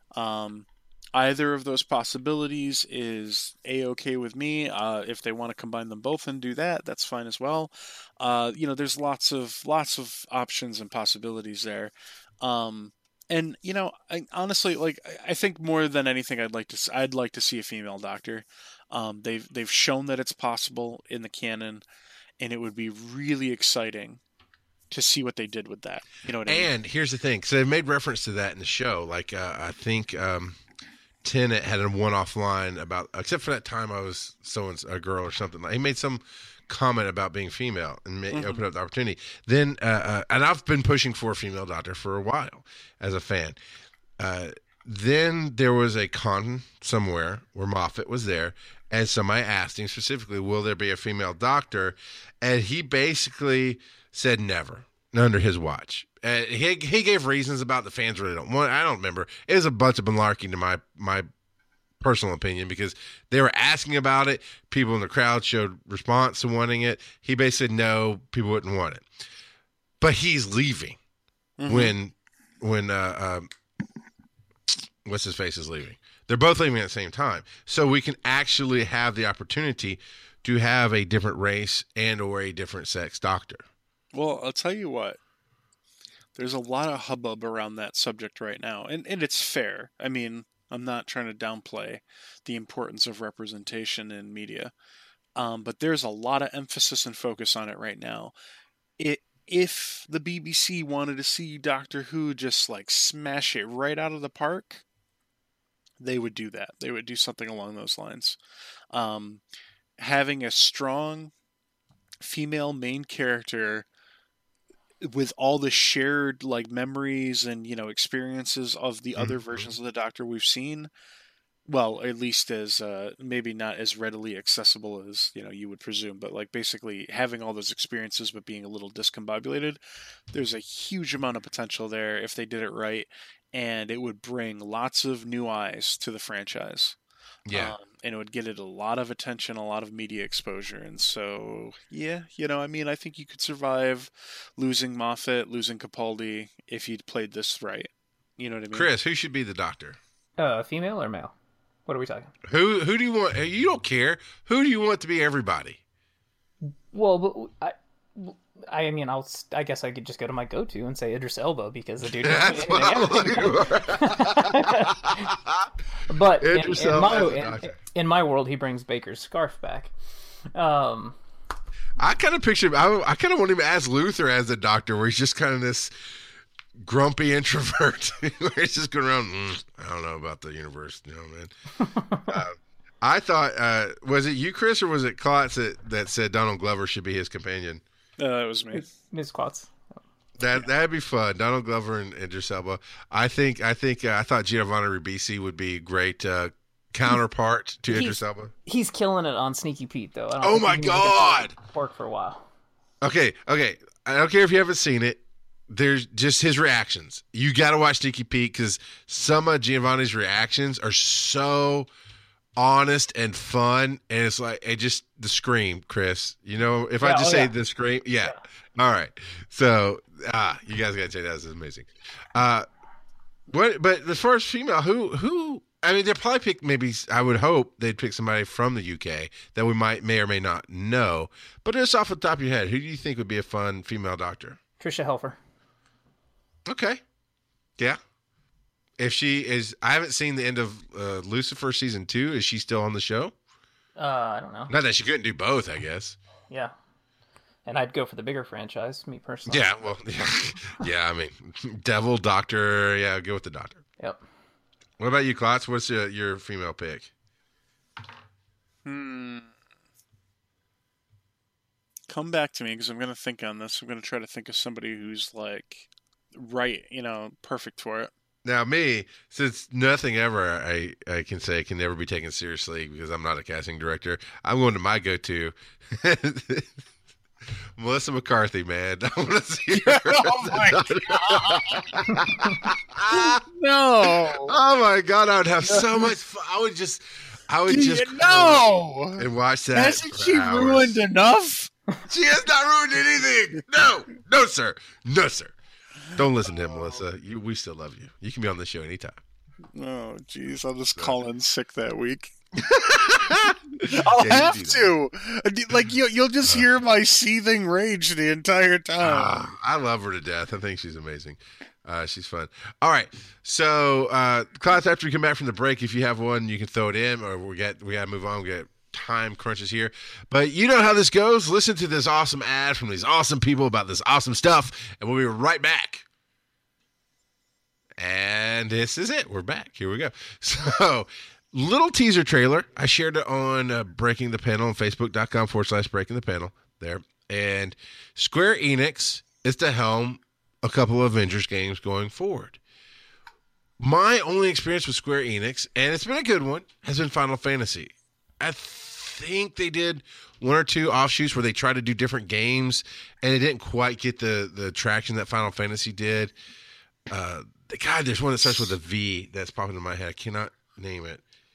Um, either of those possibilities is a-okay with me. Uh, if they want to combine them both and do that, that's fine as well. Uh, you know, there's lots of lots of options and possibilities there. Um, and you know, I, honestly, like I- I think more than anything, I'd like to s- I'd like to see a female Doctor. Um, they've they've shown that it's possible in the canon, and it would be really exciting to see what they did with that. You know what I mean? And here's the thing. So they made reference to that in the show. Like, uh, I think um, Tennant had a one-off line about, except for that time I was so a girl or something. He made some comment about being female and ma- Mhm. opened up the opportunity. Then, uh, uh, and I've been pushing for a female Doctor for a while as a fan. Uh, then there was a con somewhere where Moffat was there, and somebody asked him specifically, will there be a female Doctor? And he basically said never, under his watch. Uh, he he gave reasons about the fans really don't want. I don't remember. It was a bunch of malarkey to my my personal opinion, because they were asking about it. People in the crowd showed response to wanting it. He basically said no, people wouldn't want it. But he's leaving mm-hmm. when when uh, uh, what's his face is leaving. They're both leaving at the same time, so we can actually have the opportunity to have a different race and or a different sex doctor. Well, I'll tell you what. There's a lot of hubbub around that subject right now, and and it's fair. I mean, I'm not trying to downplay the importance of representation in media, um, but there's a lot of emphasis and focus on it right now. It if the B B C wanted to see Doctor Who just like smash it right out of the park, they would do that. They would do something along those lines. Um, having a strong female main character with all the shared like memories and, you know, experiences of the mm-hmm. other versions of the Doctor we've seen, well, at least as uh, maybe not as readily accessible as, you know, you would presume, but like basically having all those experiences but being a little discombobulated, there's a huge amount of potential there if they did it right, and it would bring lots of new eyes to the franchise. Yeah. Um, and it would get it a lot of attention, a lot of media exposure. And so, yeah, you know, I mean, I think you could survive losing Moffat, losing Capaldi if you'd played this right. You know what I mean? Chris, who should be the Doctor? Uh, female or male? What are we talking? Who Who do you want? You don't care. Who do you want to be everybody? Well, I, I mean, I'll. I guess I could just go to my go-to and say Idris Elba because the dude. That's what I'm looking for. But in, in, my, in, in my world, he brings Baker's scarf back. Um, I kind of picture. I, I kind of want him as Luther as the Doctor, where he's just kind of this grumpy introvert. Where he's just going around. Mm, I don't know about the universe, you know, man. uh, I thought, uh, was it you, Chris, or was it Klotz that, that said Donald Glover should be his companion? Uh, it was me. Miz Klotz. That that'd be fun. Donald Glover and Idris Elba. I think. I think. Uh, I thought Giovanni Ribisi would be a great uh, counterpart to he's, Idris Elba. He's killing it on Sneaky Pete, though. I don't oh my God! Work for a while. Okay, okay. I don't care if you haven't seen it. There's just his reactions. You got to watch Sneaky Pete because some of Giovanni's reactions are so honest and fun, and it's like it just the scream, Chris. You know, if yeah, I just oh, say yeah. the scream, yeah. yeah. All right. So ah, you guys got to check that out. This is amazing. Uh, what? But the first female, who who? I mean, they'll probably pick maybe. I would hope they'd pick somebody from the U K that we might may or may not know. But just off the top of your head, who do you think would be a fun female Doctor? Tricia Helfer. Okay. Yeah. If she is, I haven't seen the end of uh, Lucifer season two. Is she still on the show? Uh, I don't know. Not that she couldn't do both, I guess. Yeah. And I'd go for the bigger franchise, me personally. Yeah, well, yeah, yeah I mean, Devil, Doctor, yeah, go with the Doctor. Yep. What about you, Klotz? What's your, your female pick? Hmm. Come back to me because I'm going to think on this. I'm going to try to think of somebody who's like right, you know, perfect for it. Now, me, since nothing ever I, I can say can never be taken seriously because I'm not a casting director, I'm going to my go-to. Melissa McCarthy, man. I want to see her. Oh, my God. No. Oh, my God. I would have so much fun. I would just, I would just no. and watch that. Hasn't she hours. ruined enough? She has not ruined anything. No. No, sir. No, sir. Don't listen to him, Melissa. You, we still love you. You can be on the show anytime. Oh, jeez. I'll just call in sick that week. I'll Yeah, have to. Like, you, you'll just hear my seething rage the entire time. Uh, I love her to death. I think she's amazing. Uh, she's fun. All right. So, uh, Klotz, after we come back from the break, if you have one, you can throw it in, or we got we got to move on. We got time crunches here. But you know how this goes. Listen to this awesome ad from these awesome people about this awesome stuff, and we'll be right back. And this is it. We're back. Here we go. So, little teaser trailer. I shared it on uh, Breaking the Panel on Facebook.com forward slash Breaking the Panel there. And Square Enix is to helm a couple of Avengers games going forward. My only experience with Square Enix, and it's been a good one, has been Final Fantasy. I think they did one or two offshoots where they tried to do different games, and it didn't quite get the, the traction that Final Fantasy did. Uh, God, there's one that starts with a V that's popping in my head. I cannot name it.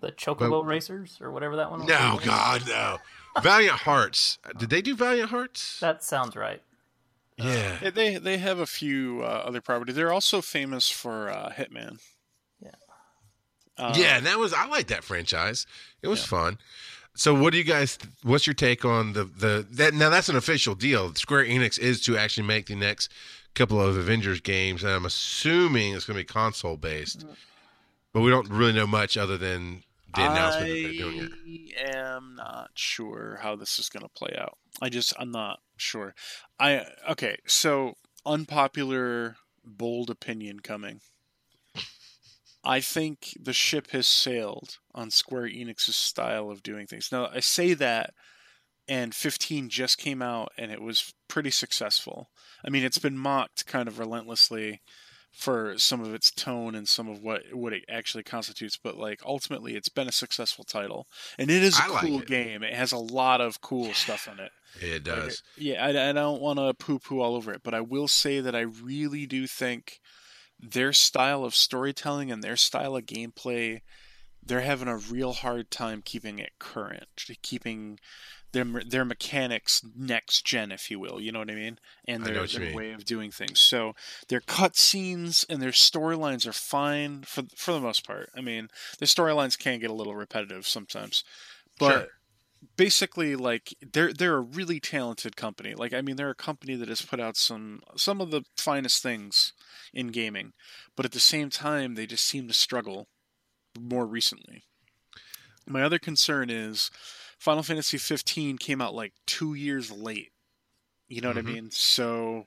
The Chocobo but, Racers or whatever that one was. No, God, no. Valiant Hearts. Did they do Valiant Hearts? That sounds right. Yeah. Uh, they they have a few uh, other properties. They're also famous for uh, Hitman. Yeah. Um, yeah, and that was I like that franchise. It was yeah. fun. So, what do you guys? What's your take on the the that? Now that's an official deal. Square Enix is to actually make the next couple of Avengers games, and I'm assuming it's going to be console based. But we don't really know much other than the announcement I that they're doing it. I am not sure how this is going to play out. I just I'm not sure. I okay. So unpopular, bold opinion coming. I think the ship has sailed on Square Enix's style of doing things. Now, I say that, and fifteen just came out, and it was pretty successful. I mean, it's been mocked kind of relentlessly for some of its tone and some of what, what it actually constitutes, but like ultimately, it's been a successful title, and it is a I cool like it. game. It has a lot of cool stuff in it. It does. Like, yeah, I, I don't want to poo-poo all over it, but I will say that I really do think their style of storytelling and their style of gameplay, they're having a real hard time keeping it current, keeping their their mechanics next gen, if you will. You know what I mean? And their, their way of doing things. So their cutscenes and their storylines are fine for for the most part. I mean, their storylines can get a little repetitive sometimes, but. Sure. Basically, like they're they're a really talented company. Like I mean, they're a company that has put out some some of the finest things in gaming, but at the same time, they just seem to struggle more recently. My other concern is Final Fantasy fifteen came out like two years late. You know mm-hmm. what I mean? So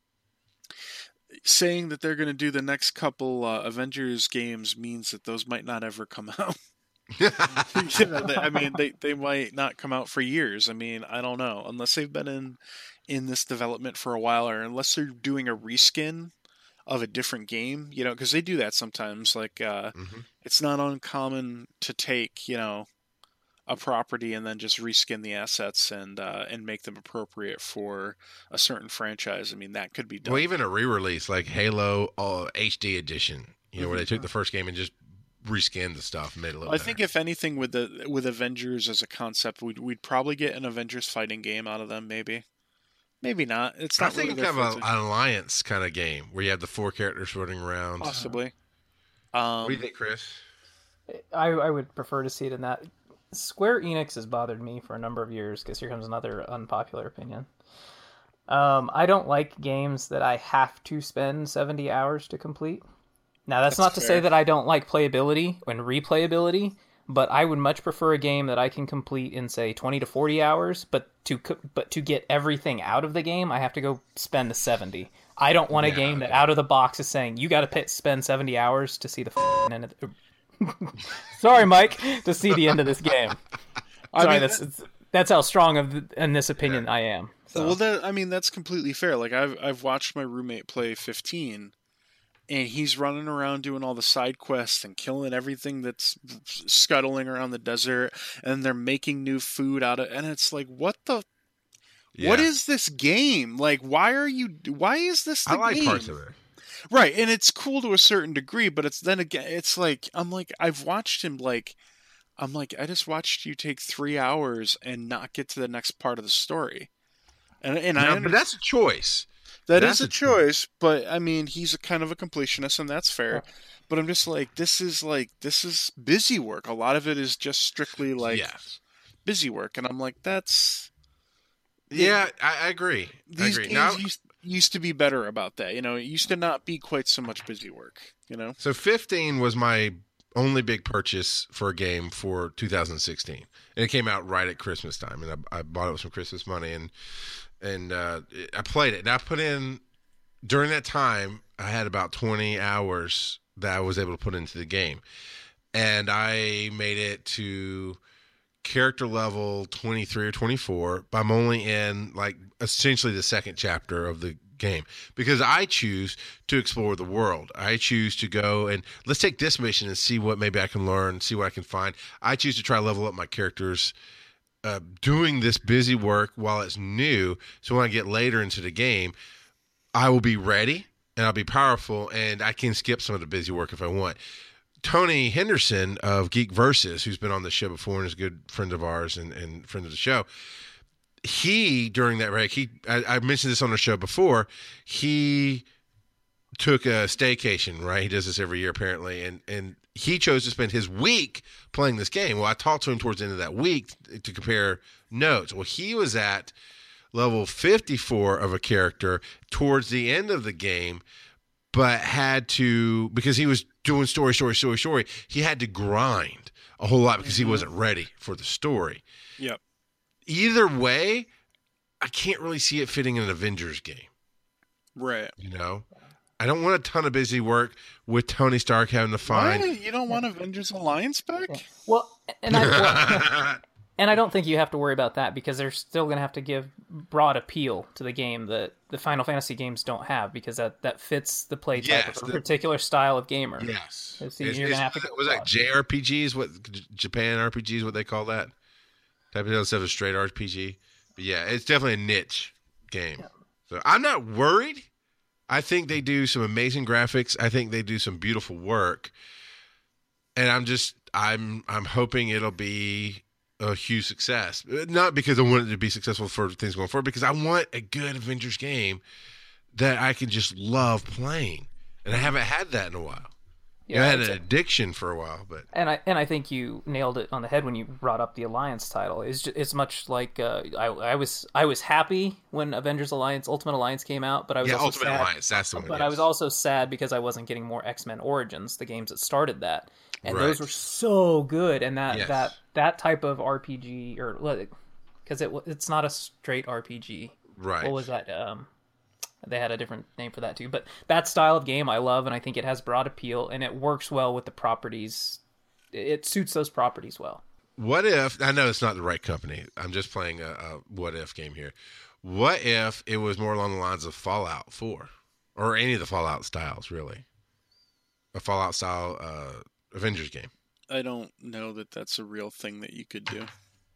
saying that they're going to do the next couple uh, Avengers games means that those might not ever come out. you know, they, I mean, they, they might not come out for years. I mean, I don't know. Unless they've been in, in this development for a while, or unless they're doing a reskin of a different game, you know, because they do that sometimes. Like, uh, mm-hmm. it's not uncommon to take, you know, a property and then just reskin the assets and uh, and make them appropriate for a certain franchise. I mean, that could be done. Well, even a re-release like Halo uh, H D Edition, you know, mm-hmm. where they took the first game and just reskin the stuff and made it a little I better. think if anything with the with Avengers as a concept, we'd we'd probably get an Avengers fighting game out of them, maybe. Maybe not. It's not I think really you have a, an alliance kind of game where you have the four characters running around. Possibly. Um, what do you think, Chris? I I would prefer to see it in that. Square Enix has bothered me for a number of years because here comes another unpopular opinion. Um, I don't like games that I have to spend seventy hours to complete. Now, that's, that's not to fair. say that I don't like playability and replayability, but I would much prefer a game that I can complete in, say, twenty to forty hours, but to but to get everything out of the game, I have to go spend the seventy. I don't want a yeah, game that out of the box is saying, you got to spend seventy hours to see the f***ing end of the... Sorry, Mike, to see the end of this game. I Sorry, mean, that's that... that's how strong of in this opinion yeah. I am. So. Well, that, I mean, that's completely fair. Like, I've I've watched my roommate play fifteen, and he's running around doing all the side quests and killing everything that's scuttling around the desert, and they're making new food out of it. And it's like, what the... Yeah. What is this game? Like, why are you... Why is this the I like game? parts of it. Right, and it's cool to a certain degree, but it's then again, it's like, I'm like, I've watched him, like... I'm like, I just watched you take three hours and not get to the next part of the story. And, and no, I... But that's a choice. That That's is a, a choice, but I mean, he's a kind of a completionist, and that's fair. But I'm just like, this is like, this is busy work. A lot of it is just strictly like yes. busy work, and I'm like, that's yeah, I, I agree. These I agree. games now, used, used to be better about that. You know, it used to not be quite so much busy work. You know, so fifteen was my only big purchase for a game for two thousand sixteen, and it came out right at Christmas time, and I, I bought it with some Christmas money, and. And uh, I played it. And I put in, during that time, I had about twenty hours that I was able to put into the game. And I made it to character level twenty-three or twenty-four, but I'm only in, like, essentially the second chapter of the game. Because I choose to explore the world. I choose to go and, let's take this mission and see what maybe I can learn, see what I can find. I choose to try to level up my characters Uh, doing this busy work while it's new, so when I get later into the game, I will be ready and I'll be powerful, and I can skip some of the busy work if I want. Tony Henderson of Geek Versus, who's been on the show before and is a good friend of ours and, and friend of the show, he, during that break, he I, I mentioned this on the show before, he took a staycation, right? He does this every year, apparently, and, and he chose to spend his week playing this game. Well, I talked to him towards the end of that week to compare notes. Well, he was at level fifty-four of a character towards the end of the game, but had to, because he was doing story, story, story, story, he had to grind a whole lot because mm-hmm. he wasn't ready for the story. Yep. Either way, I can't really see it fitting in an Avengers game. Right. You know? I don't want a ton of busy work with Tony Stark having to find. Why? You don't want Avengers Alliance back? Yeah. Well, and I well, and I don't think you have to worry about that because they're still going to have to give broad appeal to the game that the Final Fantasy games don't have, because that, that fits the play type yes, of a the, particular style of gamer. Yes. So it's, you're going to have to go was that J R P Gs? What Japan R P Gs? What they call that? Type of stuff is straight R P G. But yeah, it's definitely a niche game. Yeah. So I'm not worried. I think they do some amazing graphics. I think they do some beautiful work. And I'm just I'm I'm hoping it'll be a huge success. Not because I want it to be successful for things going forward, because I want a good Avengers game that I can just love playing. And I haven't had that in a while. Yeah, you know, I had an addiction for a while, but and I and I think you nailed it on the head when you brought up the Alliance title. It's just, it's much like uh, I I was I was happy when Avengers Alliance Ultimate Alliance came out, but I was yeah also Ultimate sad, Alliance that's the one. But yes. I was also sad because I wasn't getting more X-Men Origins, the games that started that, and right. those were so good. And that yes. that that type of R P G, or because it it's not a straight R P G. Right. What was that? Um, They had a different name for that too. But that style of game I love, and I think it has broad appeal, and it works well with the properties. It suits those properties well. What if, I know it's not the right company. I'm just playing a, a what if game here. What if it was more along the lines of Fallout four? Or any of the Fallout styles, really? A Fallout style uh, Avengers game. I don't know that that's a real thing that you could do.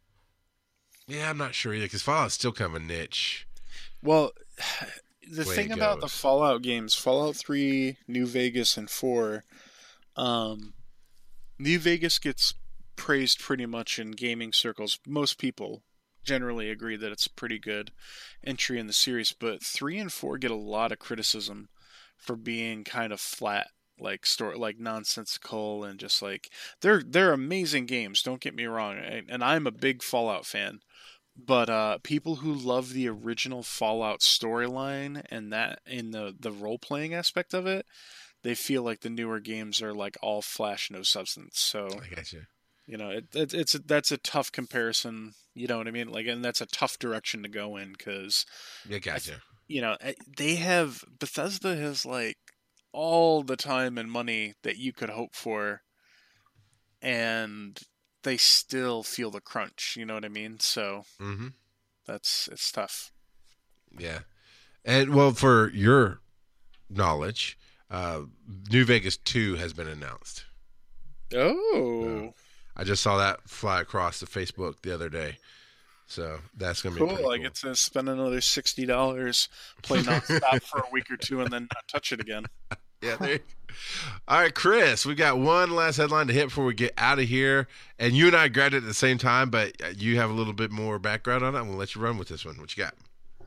Yeah, I'm not sure either, because Fallout's still kind of a niche. Well... The Way thing about the Fallout games, Fallout three, New Vegas, and four, um, New Vegas gets praised pretty much in gaming circles. Most people generally agree that it's a pretty good entry in the series, but three and four get a lot of criticism for being kind of flat, like story, like nonsensical, and just like they're they're amazing games. Don't get me wrong, and I'm a big Fallout fan. But uh, people who love the original Fallout storyline and that in the, the role playing aspect of it, they feel like the newer games are like all flash, no substance. So I got you. You know, it, it, it's a, that's a tough comparison. You know what I mean? Like, and that's a tough direction to go in because, yeah, gotcha. You know, they have Bethesda has like all the time and money that you could hope for, and they still feel the crunch, you know what I mean? So mm-hmm. that's it's tough. Yeah, and well, for your knowledge, uh, New Vegas two has been announced. Oh, so I just saw that fly across the Facebook the other day, so that's gonna be cool. Pretty cool. I get to spend another sixty dollars, play nonstop for a week or two, and then not touch it again. Yeah, there you go. All right, Chris, we got one last headline to hit before we get out of here. And you and I grabbed it at the same time, but you have a little bit more background on it. I'm going to let you run with this one. What you got?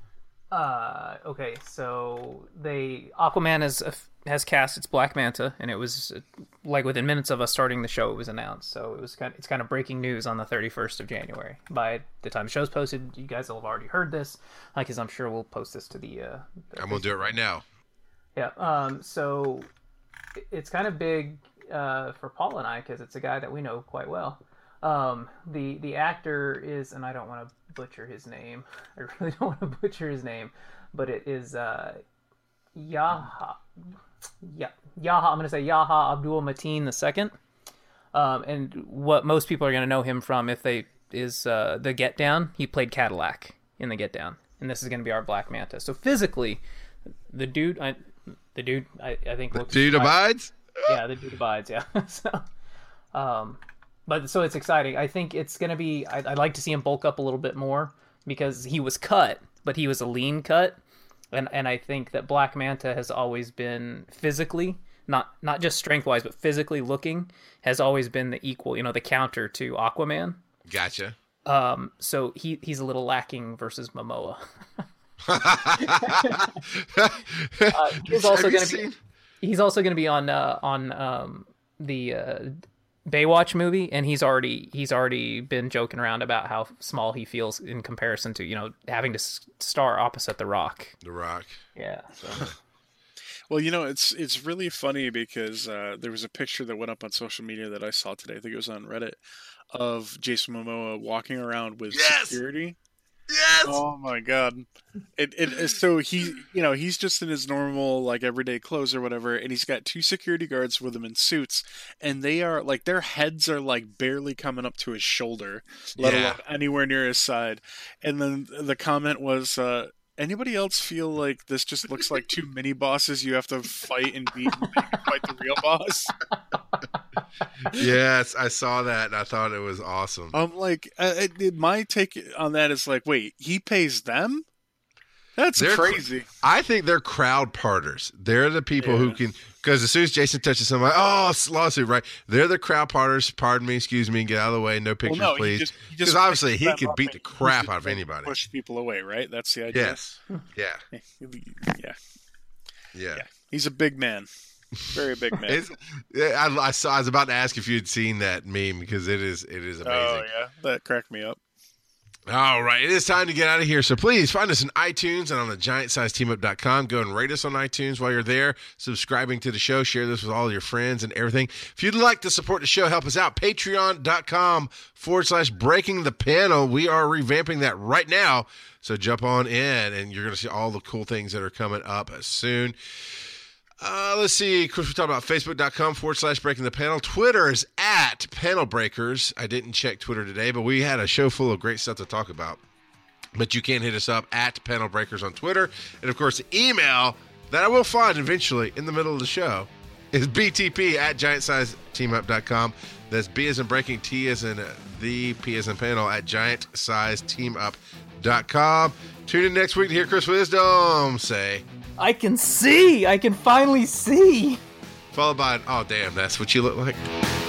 Uh, okay, so they Aquaman has has cast its Black Manta, and it was like within minutes of us starting the show, it was announced. So it was kind of, it's kind of breaking news on the thirty-first of January. By the time the show's posted, you guys will have already heard this, because I'm sure we'll post this to the. Uh, the I'm going to do it right now. Yeah. Um. So it's kind of big uh, for Paul and I, because it's a guy that we know quite well. Um, the the actor is, and I don't want to butcher his name. I really don't want to butcher his name, but it is uh, Yaha. Yeah, Yaha. I'm going to say Yaha Abdul Mateen the second. Um, and what most people are going to know him from, if they is uh, the Get Down. He played Cadillac in the Get Down, and this is going to be our Black Manta. So physically, the dude, I, the dude, I, I think the looks. Dude abides. Yeah, the dude abides. Yeah. so, um, but so it's exciting. I think it's going to be. I, I'd like to see him bulk up a little bit more, because he was cut, but he was a lean cut, and and I think that Black Manta has always been physically not not just strength wise, but physically looking, has always been the equal, you know, the counter to Aquaman. Gotcha. Um, so he he's a little lacking versus Momoa. uh, he's also going to be he's also going to be on uh, on um, the uh, Baywatch movie, and he's already he's already been joking around about how small he feels in comparison to, you know, having to star opposite The Rock. The Rock. Yeah. So. Well, you know, it's it's really funny because uh, there was a picture that went up on social media that I saw today. I think it was on Reddit, of Jason Momoa walking around with yes! security. Yes. Oh my god. It it so he you know he's just in his normal like everyday clothes or whatever, and he's got two security guards with him in suits, and they are like their heads are like barely coming up to his shoulder, let yeah. alone anywhere near his side. And then the comment was, uh, anybody else feel like this just looks like two mini bosses you have to fight and beat and fight the real boss? Yes, I saw that and I thought it was awesome. I'm like, uh, it, my take on that is like, wait, he pays them? That's they're, crazy. I think they're crowd parters. They're the people yeah. who can, because as soon as Jason touches somebody, oh, it's a lawsuit, right? They're the crowd parters. Pardon me, excuse me, get out of the way. No pictures, well, no, please. Because obviously he could beat the crap out of anybody. Push people away, right? That's the idea. Yes. Yeah. Yeah. Yeah. Yeah. He's a big man. Very big man. yeah, I, I saw. I was about to ask if you had seen that meme because it is it is amazing. Oh yeah, that cracked me up. All right, it is time to get out of here. So please find us in iTunes and on the giant size team up dot com. Go and rate us on iTunes while you're there, subscribing to the show. Share this with all your friends and everything. If you'd like to support the show, help us out. Patreon.com forward slash breaking the panel. We are revamping that right now. So jump on in and you're going to see all the cool things that are coming up soon. Uh, let's see. Of course, we're talking about Facebook.com forward slash breaking the panel. Twitter is at panel breakers. I didn't check Twitter today, but we had a show full of great stuff to talk about. But you can hit us up at panel breakers on Twitter. And of course, the email that I will find eventually in the middle of the show is B T P at giant size team up dot com. That's B as in breaking, T as in the, P as in panel at giant size team up dot com. Tune in next week to hear Chris Wisdom say, I can see! I can finally see! Followed by an, oh damn, that's what you look like.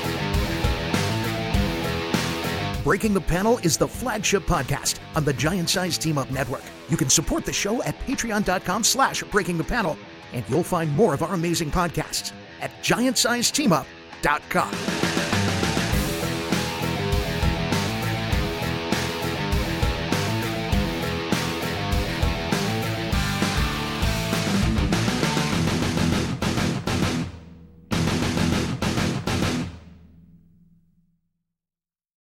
Breaking the Panel is the flagship podcast on the Giant Size Team Up Network. You can support the show at patreon.com slash breaking the panel, and you'll find more of our amazing podcasts at giant size team up dot com.